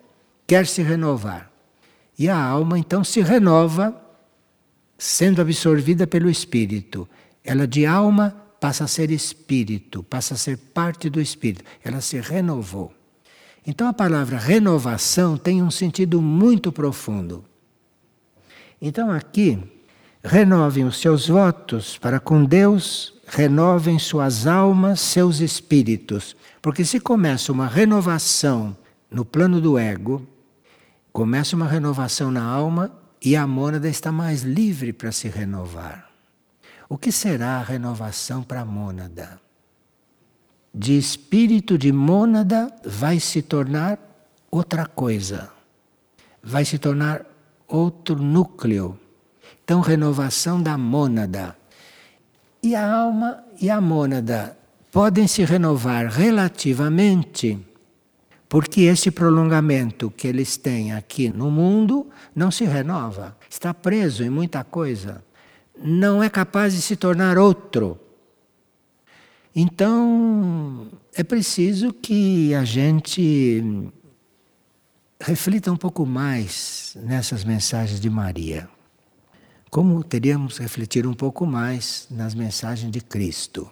quer se renovar. E a alma então se renova, sendo absorvida pelo espírito. Ela de alma passa a ser espírito, passa a ser parte do espírito. Ela se renovou. Então a palavra renovação tem um sentido muito profundo. Então aqui, renovem os seus votos para com Deus, renovem suas almas, seus espíritos. Porque se começa uma renovação no plano do ego, começa uma renovação na alma e a mônada está mais livre para se renovar. O que será a renovação para a mônada? De espírito de mônada vai se tornar outra coisa. Vai se tornar outro núcleo. Então, renovação da mônada. E a alma e a mônada podem se renovar relativamente, porque esse prolongamento que eles têm aqui no mundo não se renova. Está preso em muita coisa. Não é capaz de se tornar outro. Então, é preciso que a gente reflita um pouco mais nessas mensagens de Maria. Como teríamos que refletir um pouco mais nas mensagens de Cristo.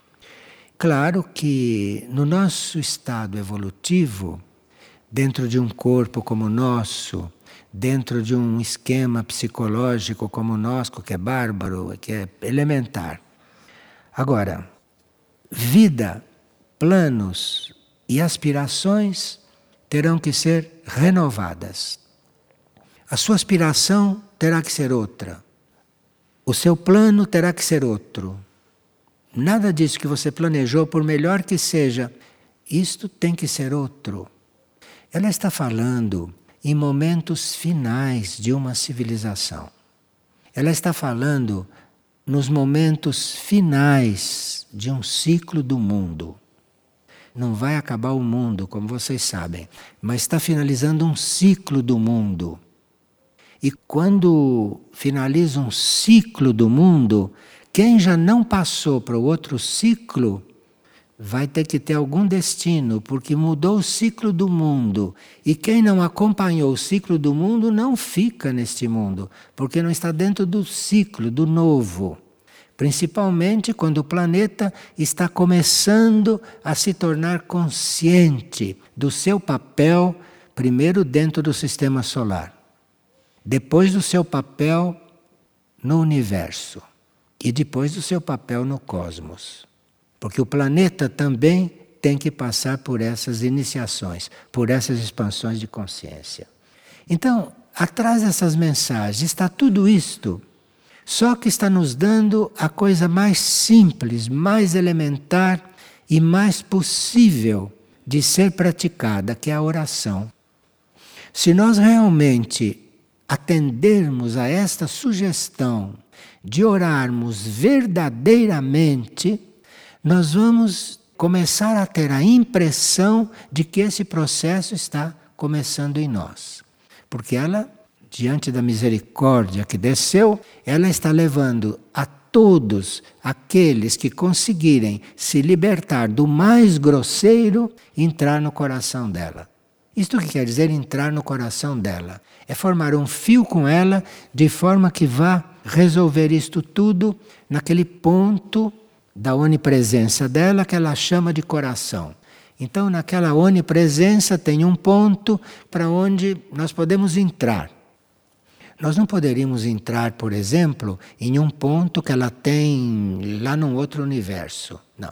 Claro que no nosso estado evolutivo, dentro de um corpo como o nosso, dentro de um esquema psicológico como o nosso, que é bárbaro, que é elementar. Agora, vida, planos e aspirações terão que ser renovadas. A sua aspiração terá que ser outra. O seu plano terá que ser outro. Nada disso que você planejou, por melhor que seja, isto tem que ser outro. Ela está falando em momentos finais de uma civilização. Ela está falando nos momentos finais de um ciclo do mundo. Não vai acabar o mundo, como vocês sabem, mas está finalizando um ciclo do mundo. E quando finaliza um ciclo do mundo, quem já não passou para o outro ciclo vai ter que ter algum destino, porque mudou o ciclo do mundo. E quem não acompanhou o ciclo do mundo não fica neste mundo, porque não está dentro do ciclo, do novo. Principalmente quando o planeta está começando a se tornar consciente do seu papel, primeiro dentro do sistema solar, depois do seu papel no universo e depois do seu papel no cosmos. Porque o planeta também tem que passar por essas iniciações, por essas expansões de consciência. Então, atrás dessas mensagens está tudo isto, só que está nos dando a coisa mais simples, mais elementar e mais possível de ser praticada, que é a oração. Se nós realmente atendermos a esta sugestão de orarmos verdadeiramente, nós vamos começar a ter a impressão de que esse processo está começando em nós. Porque ela, diante da misericórdia que desceu, ela está levando a todos aqueles que conseguirem se libertar do mais grosseiro, entrar no coração dela. Isto que quer dizer entrar no coração dela? É formar um fio com ela, de forma que vá resolver isto tudo naquele ponto da onipresença dela, que ela chama de coração. Então, naquela onipresença tem um ponto para onde nós podemos entrar. Nós não poderíamos entrar, por exemplo, em um ponto que ela tem lá num outro universo. Não.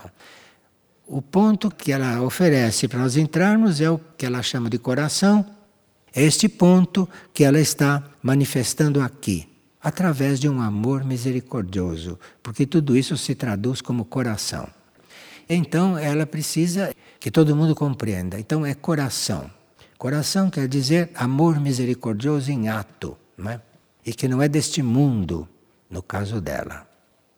O ponto que ela oferece para nós entrarmos é o que ela chama de coração. É este ponto que ela está manifestando aqui, através de um amor misericordioso, porque tudo isso se traduz como coração. Então ela precisa que todo mundo compreenda. Então é coração. Coração quer dizer amor misericordioso em ato, não é? E que não é deste mundo, no caso dela.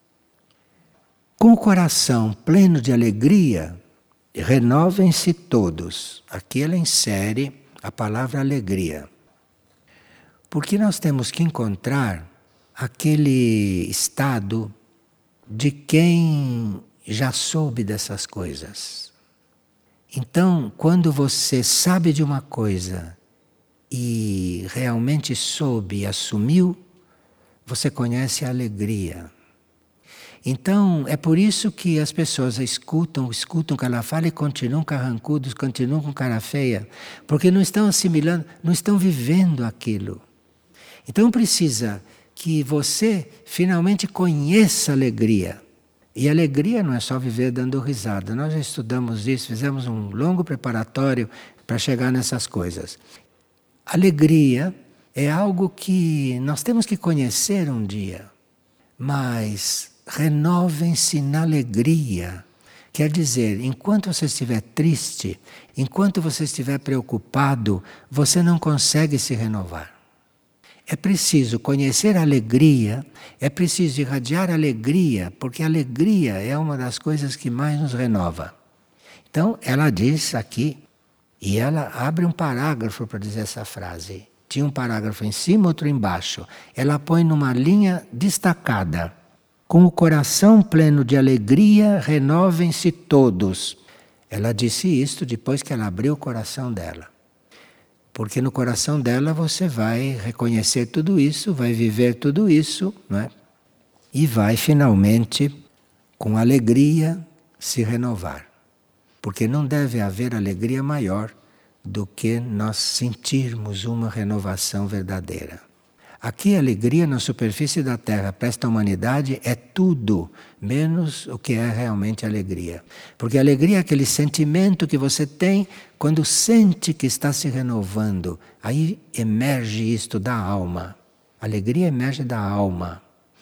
Com o coração pleno de alegria, renovem-se todos. Aqui ela insere a palavra alegria. Porque nós temos que encontrar aquele estado de quem já soube dessas coisas. Então, quando você sabe de uma coisa e realmente soube e assumiu, você conhece a alegria. Então, é por isso que as pessoas escutam, escutam o que ela fala e continuam carrancudos, continuam com cara feia, porque não estão assimilando, não estão vivendo aquilo. Então precisa que você finalmente conheça a alegria. E alegria não é só viver dando risada. Nós já estudamos isso, fizemos um longo preparatório para chegar nessas coisas. Alegria é algo que nós temos que conhecer um dia, mas renovem-se na alegria. Quer dizer, enquanto você estiver triste, enquanto você estiver preocupado, você não consegue se renovar. É preciso conhecer a alegria, é preciso irradiar a alegria, porque a alegria é uma das coisas que mais nos renova. Então, ela diz aqui, e ela abre um parágrafo para dizer essa frase. Tinha um parágrafo em cima, outro embaixo. Ela põe numa linha destacada. Com o coração pleno de alegria, renovem-se todos. Ela disse isto depois que ela abriu o coração dela. Porque no coração dela você vai reconhecer tudo isso, vai viver tudo isso, não é? E vai finalmente, com alegria, se renovar. Porque não deve haver alegria maior do que nós sentirmos uma renovação verdadeira. Aqui a alegria na superfície da Terra para esta humanidade é tudo, menos o que é realmente alegria. Porque a alegria é aquele sentimento que você tem quando sente que está se renovando. Aí emerge isto da alma. A alegria emerge da alma.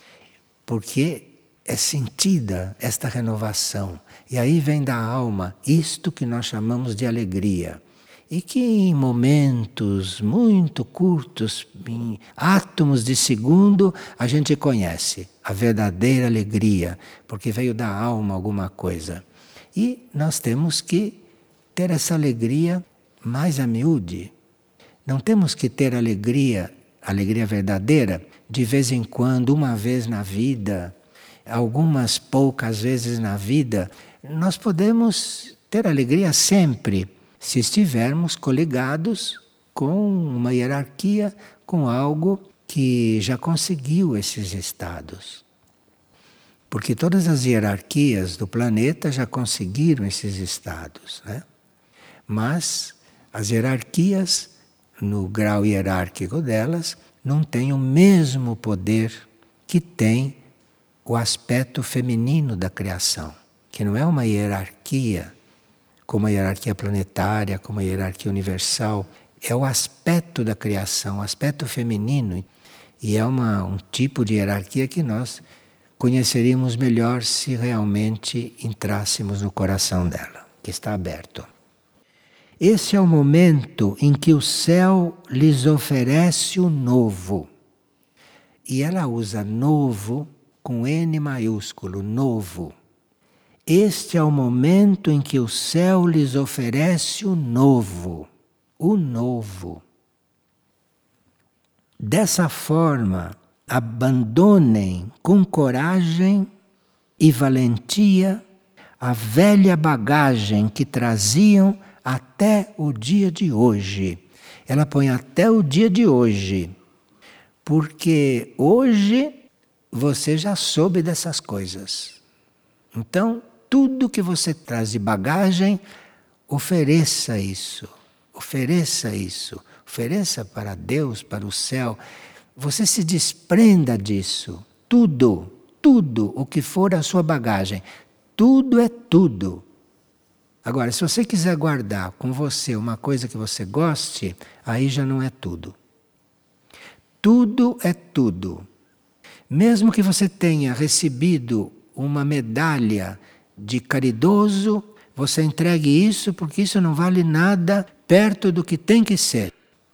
Porque é sentida esta renovação. E aí vem da alma isto que nós chamamos de alegria. E que em momentos muito curtos, em átomos de segundo, a gente conhece a verdadeira alegria, porque veio da alma alguma coisa. E nós temos que ter essa alegria mais a miúde. Não temos que ter alegria, alegria verdadeira, de vez em quando, uma vez na vida, algumas poucas vezes na vida. Nós podemos ter alegria sempre, se estivermos coligados com uma hierarquia, com algo que já conseguiu esses estados. Porque todas as hierarquias do planeta já conseguiram esses estados, né? Mas as hierarquias, no grau hierárquico delas, não têm o mesmo poder que tem o aspecto feminino da criação, que não é uma hierarquia como a hierarquia planetária, como a hierarquia universal. É o aspecto da criação, o aspecto feminino. E é uma, um tipo de hierarquia que nós conheceríamos melhor se realmente entrássemos no coração dela, que está aberto. Esse é o momento em que o céu lhes oferece o novo. E ela usa novo com N maiúsculo, novo. Este é o momento em que o céu lhes oferece o novo, o novo. Dessa forma, abandonem com coragem e valentia a velha bagagem que traziam até o dia de hoje. Ela põe até o dia de hoje, porque hoje você já soube dessas coisas. Então, tudo que você traz de bagagem, ofereça isso, ofereça isso, ofereça para Deus, para o céu. Você se desprenda disso, tudo, tudo o que for a sua bagagem, tudo é tudo. Agora, se você quiser guardar com você uma coisa que você goste, aí já não é tudo. Tudo é tudo. Mesmo que você tenha recebido uma medalha de caridoso, você entregue isso porque isso não vale nada perto do que tem que ser.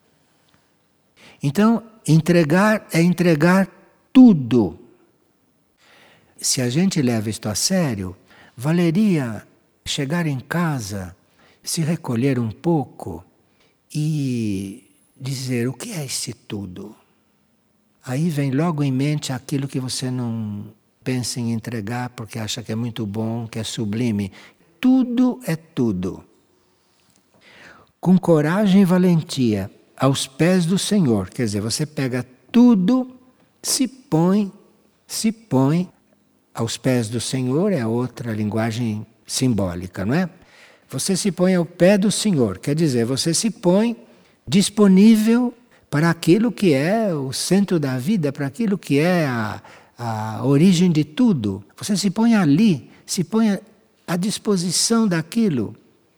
Então, entregar é entregar tudo. Se a gente leva isto a sério, valeria chegar em casa, se recolher um pouco e dizer: o que é esse tudo? Aí vem logo em mente aquilo que você não pensa em entregar porque acha que é muito bom, que é sublime. Tudo é tudo. Com coragem e valentia, aos pés do Senhor. Quer dizer, você pega tudo, se põe, se põe aos pés do Senhor, é outra linguagem simbólica, não é? Você se põe ao pé do Senhor, quer dizer, você se põe disponível para aquilo que é o centro da vida, para aquilo que é a, a origem de tudo. Você se põe ali, se põe à disposição daquilo.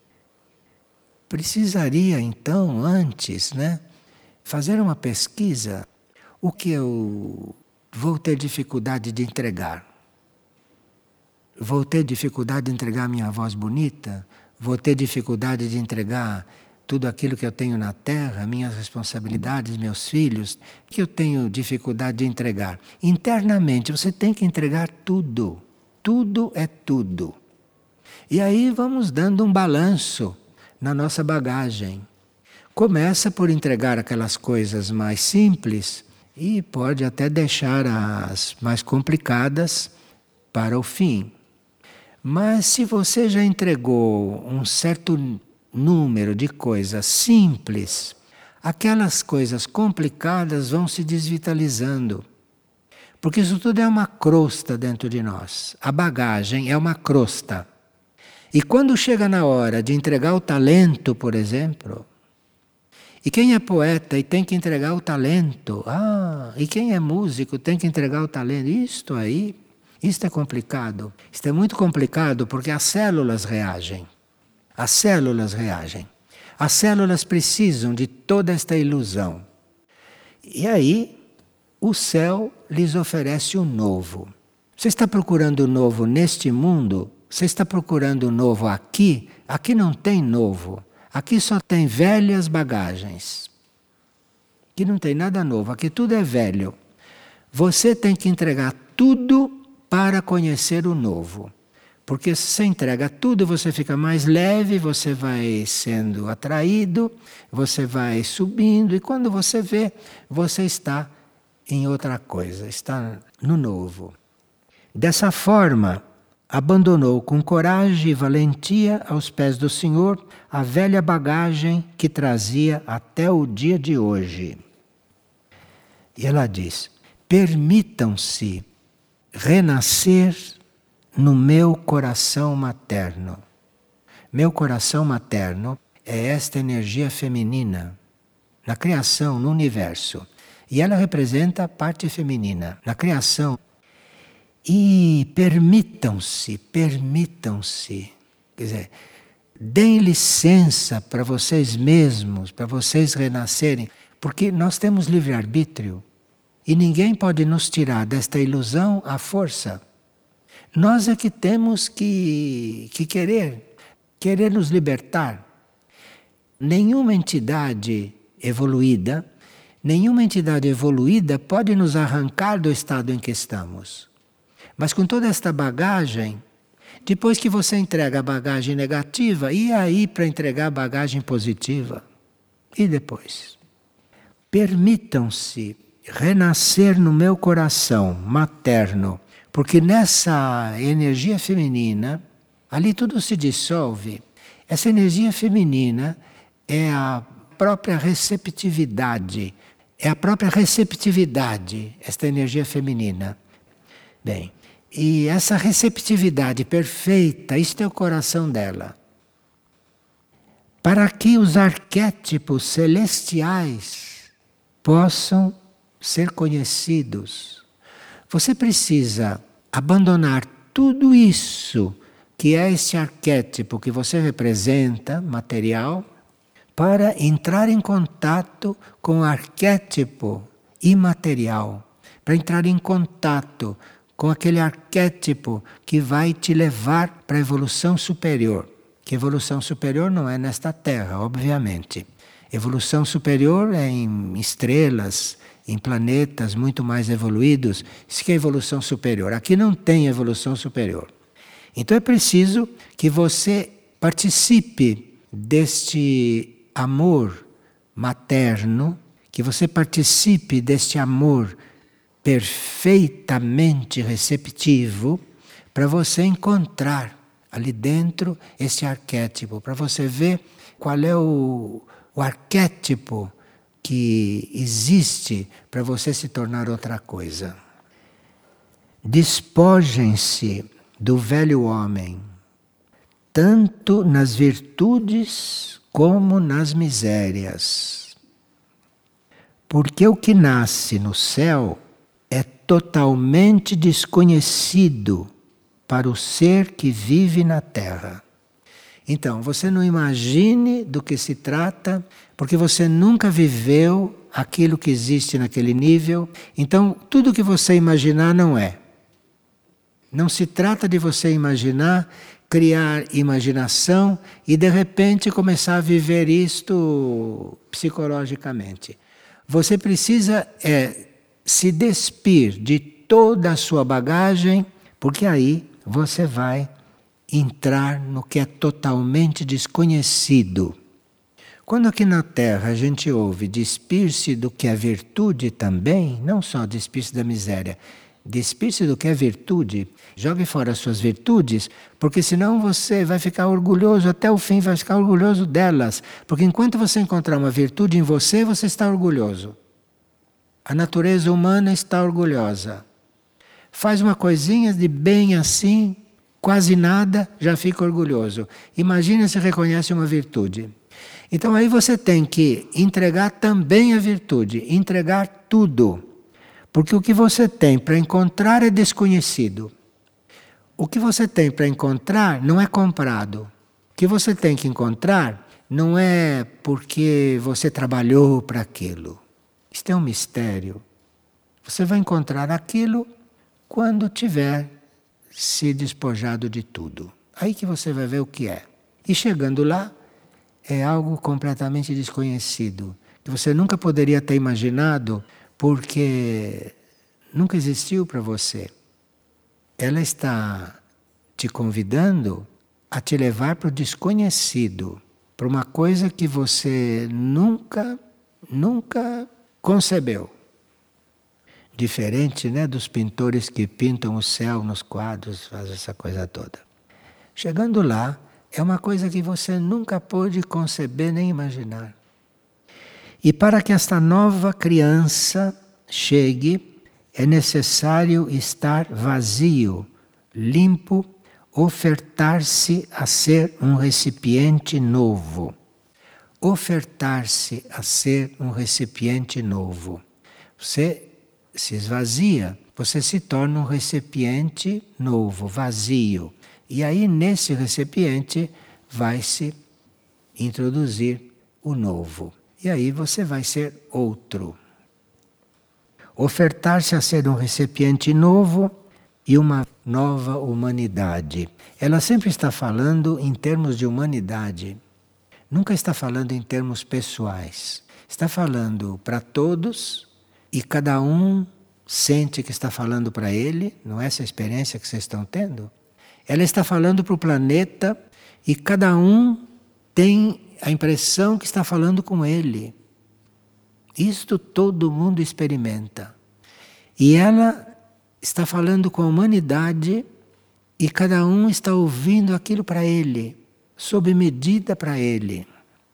Precisaria então, antes, né, fazer uma pesquisa. O que eu vou ter dificuldade de entregar? Vou ter dificuldade de entregar minha voz bonita? Vou ter dificuldade de entregar tudo aquilo que eu tenho na terra, minhas responsabilidades, meus filhos, que eu tenho dificuldade de entregar? Internamente, você tem que entregar tudo. Tudo é tudo. E aí vamos dando um balanço na nossa bagagem. Começa por entregar aquelas coisas mais simples e pode até deixar as mais complicadas para o fim. Mas se você já entregou um certo número de coisas simples, aquelas coisas complicadas vão se desvitalizando. Porque isso tudo é uma crosta dentro de nós. A bagagem é uma crosta. E quando chega na hora de entregar o talento, por exemplo, e quem é poeta e tem que entregar o talento, ah, e quem é músico tem que entregar o talento, isto aí, isto é complicado. Isto é muito complicado porque as células reagem. As células reagem. As células precisam de toda esta ilusão. E aí, o céu lhes oferece o novo. Você está procurando o novo neste mundo? Você está procurando o novo aqui? Aqui não tem novo. Aqui só tem velhas bagagens. Aqui não tem nada novo. Aqui tudo é velho. Você tem que entregar tudo para conhecer o novo. Porque se você entrega tudo, você fica mais leve, você vai sendo atraído, você vai subindo, e quando você vê, você está em outra coisa, está no novo. Dessa forma, abandonou com coragem e valentia aos pés do Senhor a velha bagagem que trazia até o dia de hoje. E ela diz: permitam-se renascer no meu coração materno. Meu coração materno é esta energia feminina na criação, no universo. E ela representa a parte feminina na criação. E permitam-se, permitam-se, quer dizer, deem licença para vocês mesmos, para vocês renascerem, porque nós temos livre-arbítrio e ninguém pode nos tirar desta ilusão à força. Nós é que temos que, que querer, querer nos libertar. Nenhuma entidade evoluída, nenhuma entidade evoluída pode nos arrancar do estado em que estamos. Mas com toda esta bagagem, depois que você entrega a bagagem negativa, e aí para entregar a bagagem positiva? E depois? Permitam-se renascer no meu coração materno, porque nessa energia feminina, ali tudo se dissolve. Essa energia feminina é a própria receptividade, é a própria receptividade, esta energia feminina. Bem, e essa receptividade perfeita, isto é o coração dela. Para que os arquétipos celestiais possam ser conhecidos, você precisa abandonar tudo isso que é esse arquétipo que você representa, material, para entrar em contato com o arquétipo imaterial, para entrar em contato com aquele arquétipo que vai te levar para a evolução superior. Que evolução superior não é nesta Terra, obviamente. Evolução superior é em estrelas, em planetas muito mais evoluídos. Isso que é evolução superior. Aqui não tem evolução superior. Então é preciso que você participe deste amor materno, que você participe deste amor perfeitamente receptivo, para você encontrar ali dentro esse arquétipo, para você ver qual é o, o arquétipo que existe para você se tornar outra coisa. Despojem-se do velho homem, tanto nas virtudes como nas misérias. Porque o que nasce no céu é totalmente desconhecido para o ser que vive na terra. Então, você não imagine do que se trata, porque você nunca viveu aquilo que existe naquele nível. Então, tudo que você imaginar não é. Não se trata de você imaginar, criar imaginação e de repente começar a viver isto psicologicamente. Você precisa é, se despir de toda a sua bagagem, porque aí você vai entrar no que é totalmente desconhecido. Quando aqui na Terra a gente ouve despir-se do que é virtude também, não só despir-se da miséria, despir-se do que é virtude, jogue fora as suas virtudes, porque senão você vai ficar orgulhoso até o fim, vai ficar orgulhoso delas. Porque enquanto você encontrar uma virtude em você, você está orgulhoso. A natureza humana está orgulhosa. Faz uma coisinha de bem assim, quase nada, já fica orgulhoso. Imagina se reconhece uma virtude. Então aí você tem que entregar também a virtude, entregar tudo. Porque o que você tem para encontrar é desconhecido. O que você tem para encontrar não é comprado. O que você tem que encontrar não é porque você trabalhou para aquilo. Isto é um mistério. Você vai encontrar aquilo quando tiver se despojado de tudo. Aí que você vai ver o que é. E chegando lá, é algo completamente desconhecido, que você nunca poderia ter imaginado, porque nunca existiu para você. Ela está te convidando a te levar para o desconhecido, para uma coisa que você nunca, nunca concebeu. Diferente, né, dos pintores que pintam o céu nos quadros, faz essa coisa toda. Chegando lá, é uma coisa que você nunca pôde conceber nem imaginar. E para que esta nova criança chegue, é necessário estar vazio, limpo, ofertar-se a ser um recipiente novo. Ofertar-se a ser um recipiente novo. Você se esvazia, você se torna um recipiente novo, vazio. E aí nesse recipiente vai se introduzir o novo. E aí você vai ser outro. Ofertar-se a ser um recipiente novo e uma nova humanidade. Ela sempre está falando em termos de humanidade. Nunca está falando em termos pessoais. Está falando para todos e cada um sente que está falando para ele. Não é essa a experiência que vocês estão tendo? Ela está falando para o planeta e cada um tem a impressão que está falando com ele. Isto todo mundo experimenta. E ela está falando com a humanidade e cada um está ouvindo aquilo para ele, sob medida para ele.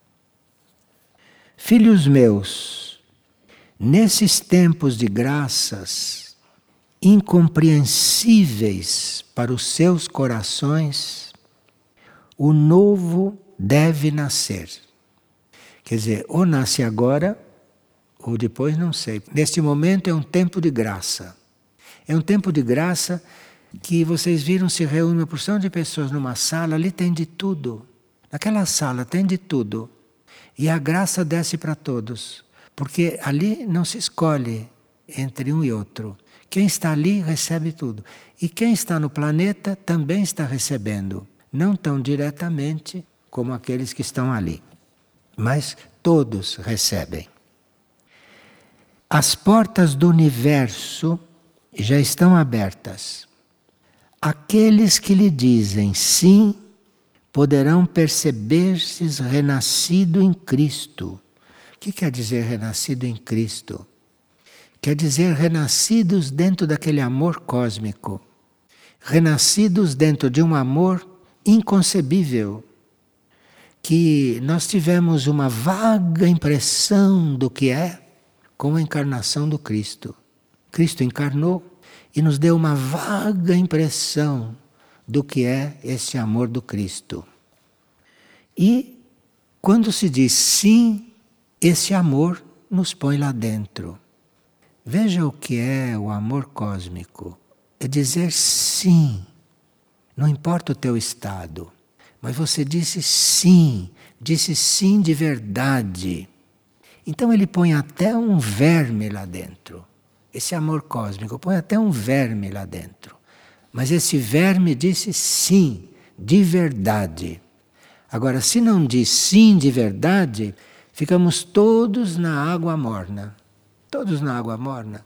Filhos meus, nesses tempos de graças incompreensíveis para os seus corações, o novo deve nascer. Quer dizer, ou nasce agora, ou depois não sei. Neste momento é um tempo de graça. É um tempo de graça que vocês viram, se reúne uma porção de pessoas numa sala, ali tem de tudo. Naquela sala tem de tudo. E a graça desce para todos. Porque ali não se escolhe entre um e outro. Quem está ali recebe tudo. E quem está no planeta também está recebendo. Não tão diretamente como aqueles que estão ali. Mas todos recebem. As portas do universo já estão abertas. Aqueles que lhe dizem sim, poderão perceber-se renascido em Cristo. O que quer dizer renascido em Cristo? Quer dizer renascidos dentro daquele amor cósmico. Renascidos dentro de um amor inconcebível. que nós tivemos uma vaga impressão do que é com a encarnação do Cristo. Cristo encarnou e nos deu uma vaga impressão do que é esse amor do Cristo. E quando se diz sim, esse amor nos põe lá dentro. Veja o que é o amor cósmico. É dizer sim. Não importa o teu estado, mas você disse sim, disse sim de verdade. Então ele põe até um verme lá dentro. Esse amor cósmico põe até um verme lá dentro. Mas esse verme disse sim, de verdade. Agora, se não diz sim de verdade, ficamos todos na água morna. Todos na água morna.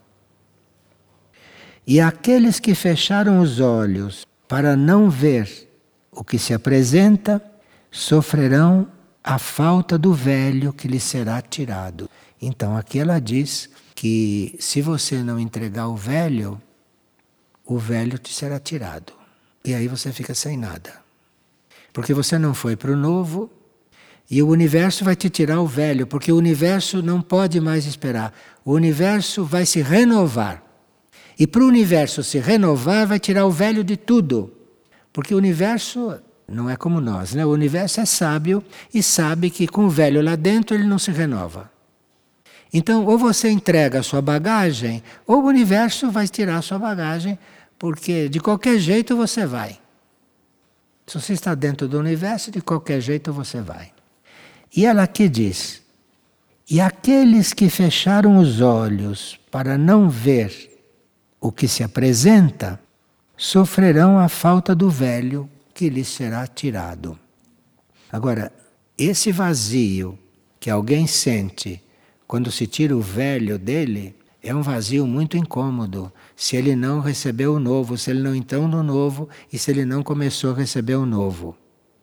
E aqueles que fecharam os olhos para não ver o que se apresenta, sofrerão a falta do velho que lhe será tirado. Então aqui ela diz que se você não entregar o velho, o velho te será tirado. E aí você fica sem nada. Porque você não foi para o novo e o universo vai te tirar o velho, porque o universo não pode mais esperar. O universo vai se renovar. E para o universo se renovar, vai tirar o velho de tudo. Porque o universo não é como nós, né? O universo é sábio e sabe que com o velho lá dentro ele não se renova. Então, ou você entrega a sua bagagem, ou o universo vai tirar a sua bagagem, porque de qualquer jeito você vai. Se você está dentro do universo, de qualquer jeito você vai. E ela aqui diz, e aqueles que fecharam os olhos para não ver o que se apresenta, sofrerão a falta do velho que lhes será tirado. Agora, esse vazio que alguém sente quando se tira o velho dele, é um vazio muito incômodo, se ele não recebeu o novo, se ele não entrou no novo e se ele não começou a receber o novo.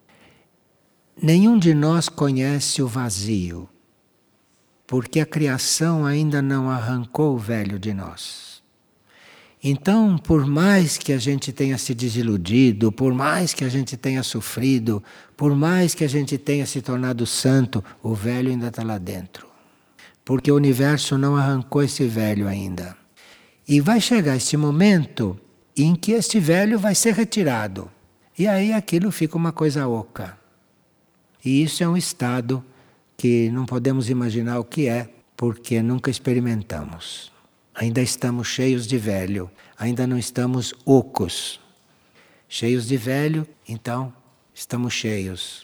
Nenhum de nós conhece o vazio, porque a criação ainda não arrancou o velho de nós. Então, por mais que a gente tenha se desiludido, por mais que a gente tenha sofrido, por mais que a gente tenha se tornado santo, o velho ainda está lá dentro. Porque o universo não arrancou esse velho ainda. E vai chegar este momento em que este velho vai ser retirado. E aí aquilo fica uma coisa oca. E isso é um estado que não podemos imaginar o que é, porque nunca experimentamos. Ainda estamos cheios de velho, ainda não estamos ocos. Cheios de velho, então estamos cheios.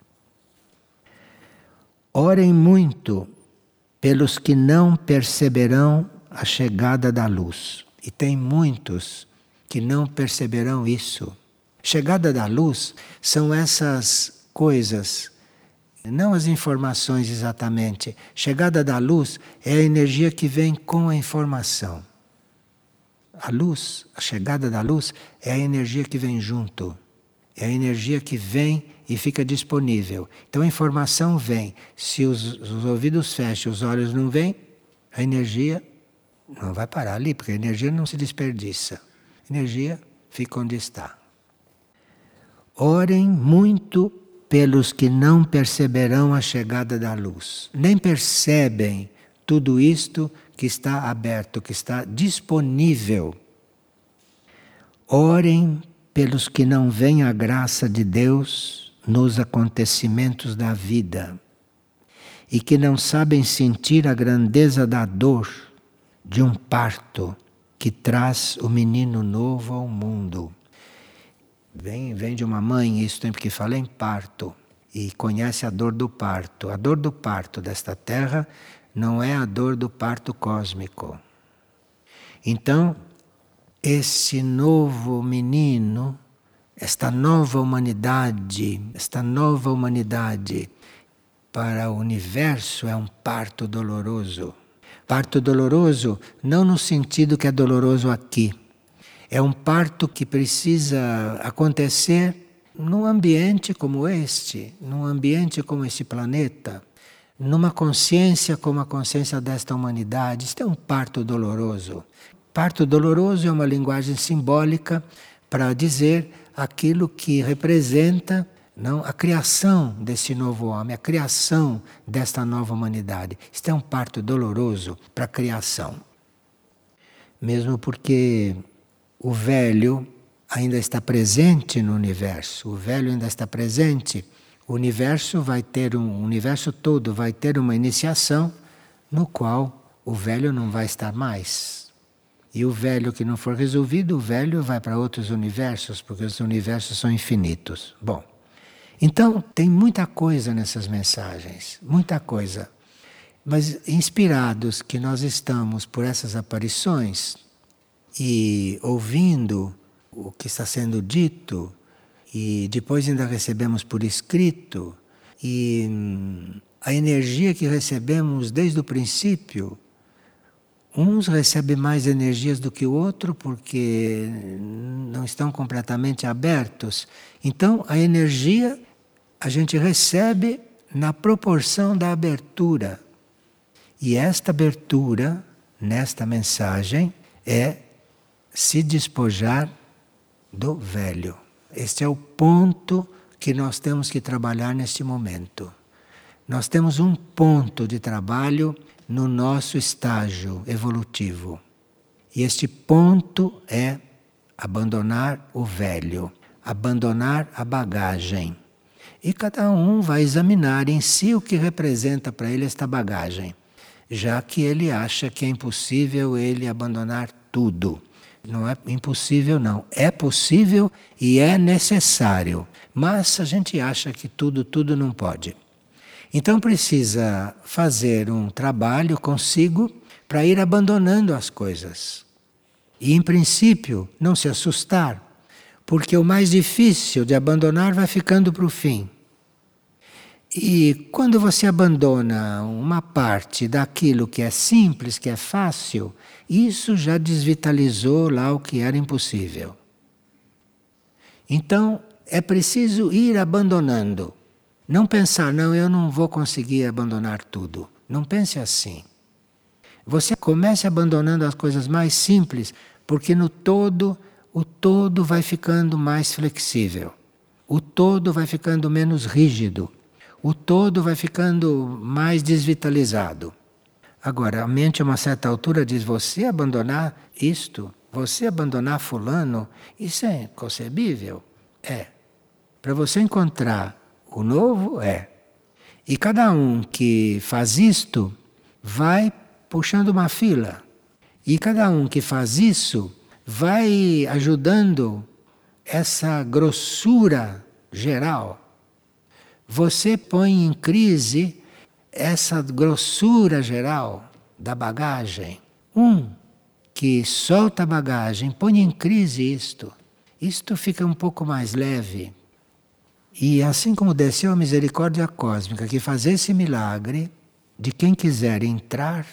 Orem muito pelos que não perceberão a chegada da luz. E tem muitos que não perceberão isso. Chegada da luz são essas coisas, não as informações exatamente. Chegada da luz é a energia que vem com a informação. A luz, a chegada da luz é a energia que vem junto. É a energia que vem e fica disponível. Então a informação vem. Se os, os ouvidos fecham, os olhos não vêm, a energia não vai parar ali, porque a energia não se desperdiça. A energia fica onde está. Orem muito pelos que não perceberão a chegada da luz. Nem percebem tudo isto que está aberto, que está disponível. Orem pelos que não veem a graça de Deus nos acontecimentos da vida e que não sabem sentir a grandeza da dor de um parto que traz o menino novo ao mundo. Vem, vem de uma mãe isso, tem porque fala em parto e conhece a dor do parto. A dor do parto desta terra não é a dor do parto cósmico. Então, esse novo menino, esta nova humanidade, esta nova humanidade para o universo é um parto doloroso. Parto doloroso não no sentido que é doloroso aqui. É um parto que precisa acontecer num ambiente como este, num ambiente como este planeta, numa consciência como a consciência desta humanidade. Isto é um parto doloroso. Parto doloroso é uma linguagem simbólica para dizer aquilo que representa não, a criação desse novo homem, a criação desta nova humanidade. Isto é um parto doloroso para a criação. Mesmo porque o velho ainda está presente no universo, o velho ainda está presente, o universo vai ter um, o universo todo vai ter uma iniciação no qual o velho não vai estar mais. E o velho que não for resolvido, o velho vai para outros universos, porque os universos são infinitos. Bom, então tem muita coisa nessas mensagens, muita coisa. Mas inspirados que nós estamos por essas aparições e ouvindo o que está sendo dito, e depois ainda recebemos por escrito, e hum, a energia que recebemos desde o princípio, uns recebem mais energias do que o outro porque não estão completamente abertos. Então, a energia a gente recebe na proporção da abertura. E esta abertura, nesta mensagem, é se despojar do velho. Este é o ponto que nós temos que trabalhar neste momento. Nós temos um ponto de trabalho no nosso estágio evolutivo. E este ponto é abandonar o velho, abandonar a bagagem. E cada um vai examinar em si o que representa para ele esta bagagem, já que ele acha que é impossível ele abandonar tudo. Não é impossível, não. É possível e é necessário. Mas a gente acha que tudo, tudo não pode. Então precisa fazer um trabalho consigo para ir abandonando as coisas. E, em princípio, não se assustar, porque o mais difícil de abandonar vai ficando para o fim. E quando você abandona uma parte daquilo que é simples, que é fácil, isso já desvitalizou lá o que era impossível. Então, é preciso ir abandonando. Não pensar, não, eu não vou conseguir abandonar tudo. Não pense assim. Você comece abandonando as coisas mais simples, porque no todo, o todo vai ficando mais flexível. O todo vai ficando menos rígido. O todo vai ficando mais desvitalizado. Agora, a mente a uma certa altura diz, você abandonar isto, você abandonar fulano, isso é inconcebível? É. Para você encontrar o novo, é. E cada um que faz isto, vai puxando uma fila. E cada um que faz isso, vai ajudando essa grossura geral. Você põe em crise essa grossura geral da bagagem. Um que solta a bagagem, põe em crise isto. Isto fica um pouco mais leve. E assim como desceu a misericórdia cósmica, que faz esse milagre, de quem quiser entrar,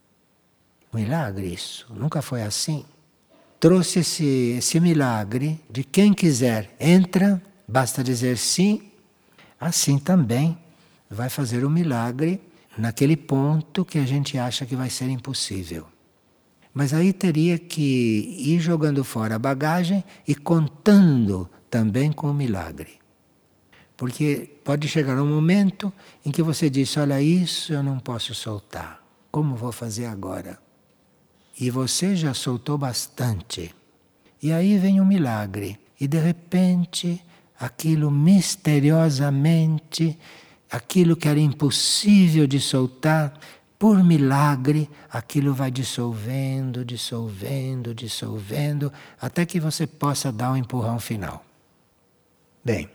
milagre isso, nunca foi assim. Trouxe esse, esse milagre, de quem quiser entra, basta dizer sim, assim também vai fazer o milagre naquele ponto que a gente acha que vai ser impossível. Mas aí teria que ir jogando fora a bagagem e contando também com o milagre. Porque pode chegar um momento em que você diz, olha, isso eu não posso soltar. Como vou fazer agora? E você já soltou bastante. E aí vem o milagre. E de repente, aquilo misteriosamente, aquilo que era impossível de soltar, por milagre, aquilo vai dissolvendo, dissolvendo, dissolvendo, até que você possa dar um empurrão final. Bem,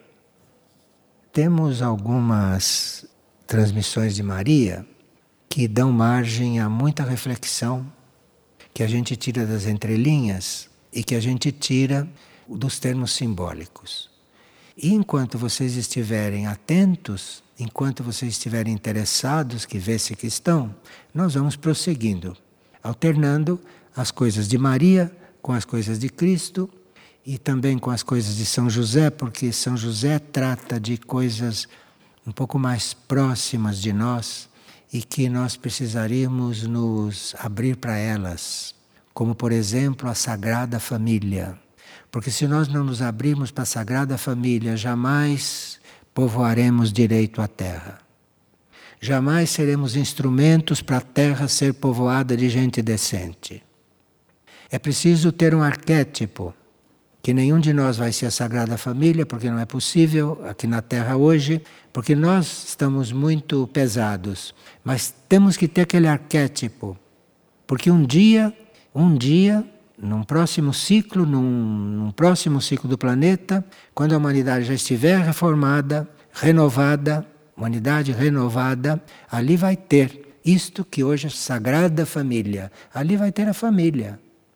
temos algumas transmissões de Maria que dão margem a muita reflexão, que a gente tira das entrelinhas e que a gente tira dos termos simbólicos. E enquanto vocês estiverem atentos, enquanto vocês estiverem interessados, que vê-se que estão, nós vamos prosseguindo, alternando as coisas de Maria com as coisas de Cristo, e também com as coisas de São José, porque São José trata de coisas um pouco mais próximas de nós e que nós precisaríamos nos abrir para elas, como por exemplo a Sagrada Família. Porque se nós não nos abrirmos para a Sagrada Família, jamais povoaremos direito a terra. Jamais seremos instrumentos para a terra ser povoada de gente decente. É preciso ter um arquétipo, que nenhum de nós vai ser a Sagrada Família, porque não é possível aqui na Terra hoje, porque nós estamos muito pesados. Mas temos que ter aquele arquétipo, porque um dia, um dia, num próximo ciclo, num, num próximo ciclo do planeta, quando a humanidade já estiver reformada, renovada, humanidade renovada, ali vai ter isto que hoje é Sagrada Família. Ali vai ter a família,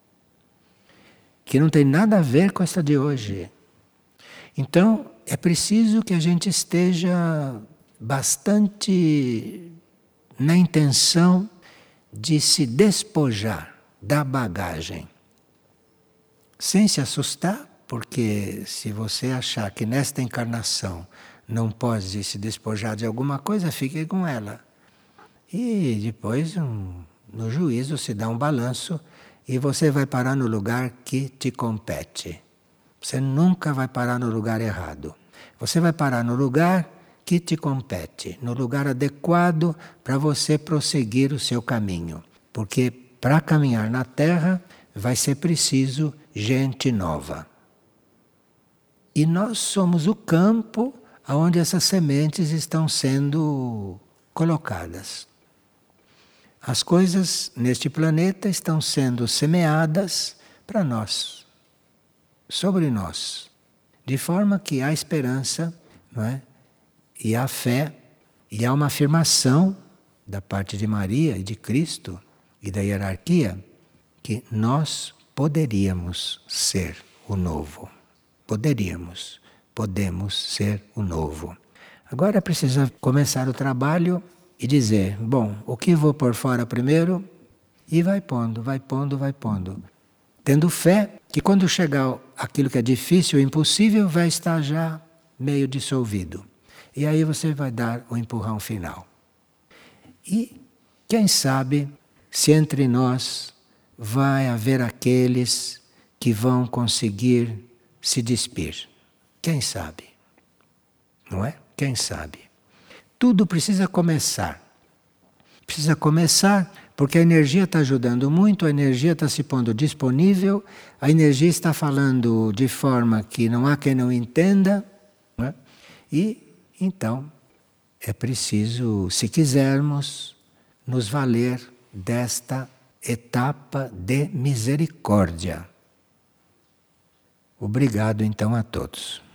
que não tem nada a ver com essa de hoje. Então, é preciso que a gente esteja bastante na intenção de se despojar da bagagem. Sem se assustar, porque se você achar que nesta encarnação não pode se despojar de alguma coisa, fique com ela. E depois, um, no juízo, se dá um balanço e você vai parar no lugar que te compete. Você nunca vai parar no lugar errado. Você vai parar no lugar que te compete, no lugar adequado para você prosseguir o seu caminho. Porque para caminhar na Terra vai ser preciso gente nova. E nós somos o campo onde essas sementes estão sendo colocadas. As coisas neste planeta estão sendo semeadas para nós, sobre nós, de forma que há esperança, não é? E há fé, e há uma afirmação da parte de Maria e de Cristo e da hierarquia que nós poderíamos ser o novo. Poderíamos, podemos ser o novo. Agora precisa começar o trabalho e dizer, bom, o que vou pôr fora primeiro? E vai pondo, vai pondo, vai pondo. Tendo fé que quando chegar aquilo que é difícil, impossível, vai estar já meio dissolvido. E aí você vai dar o empurrão final. E quem sabe se entre nós vai haver aqueles que vão conseguir se despir. Quem sabe? Não é? Quem sabe? Tudo precisa começar. Precisa começar porque a energia está ajudando muito, a energia está se pondo disponível, a energia está falando de forma que não há quem não entenda. Não é? E, então, é preciso, se quisermos, nos valer desta etapa de misericórdia. Obrigado, então, a todos.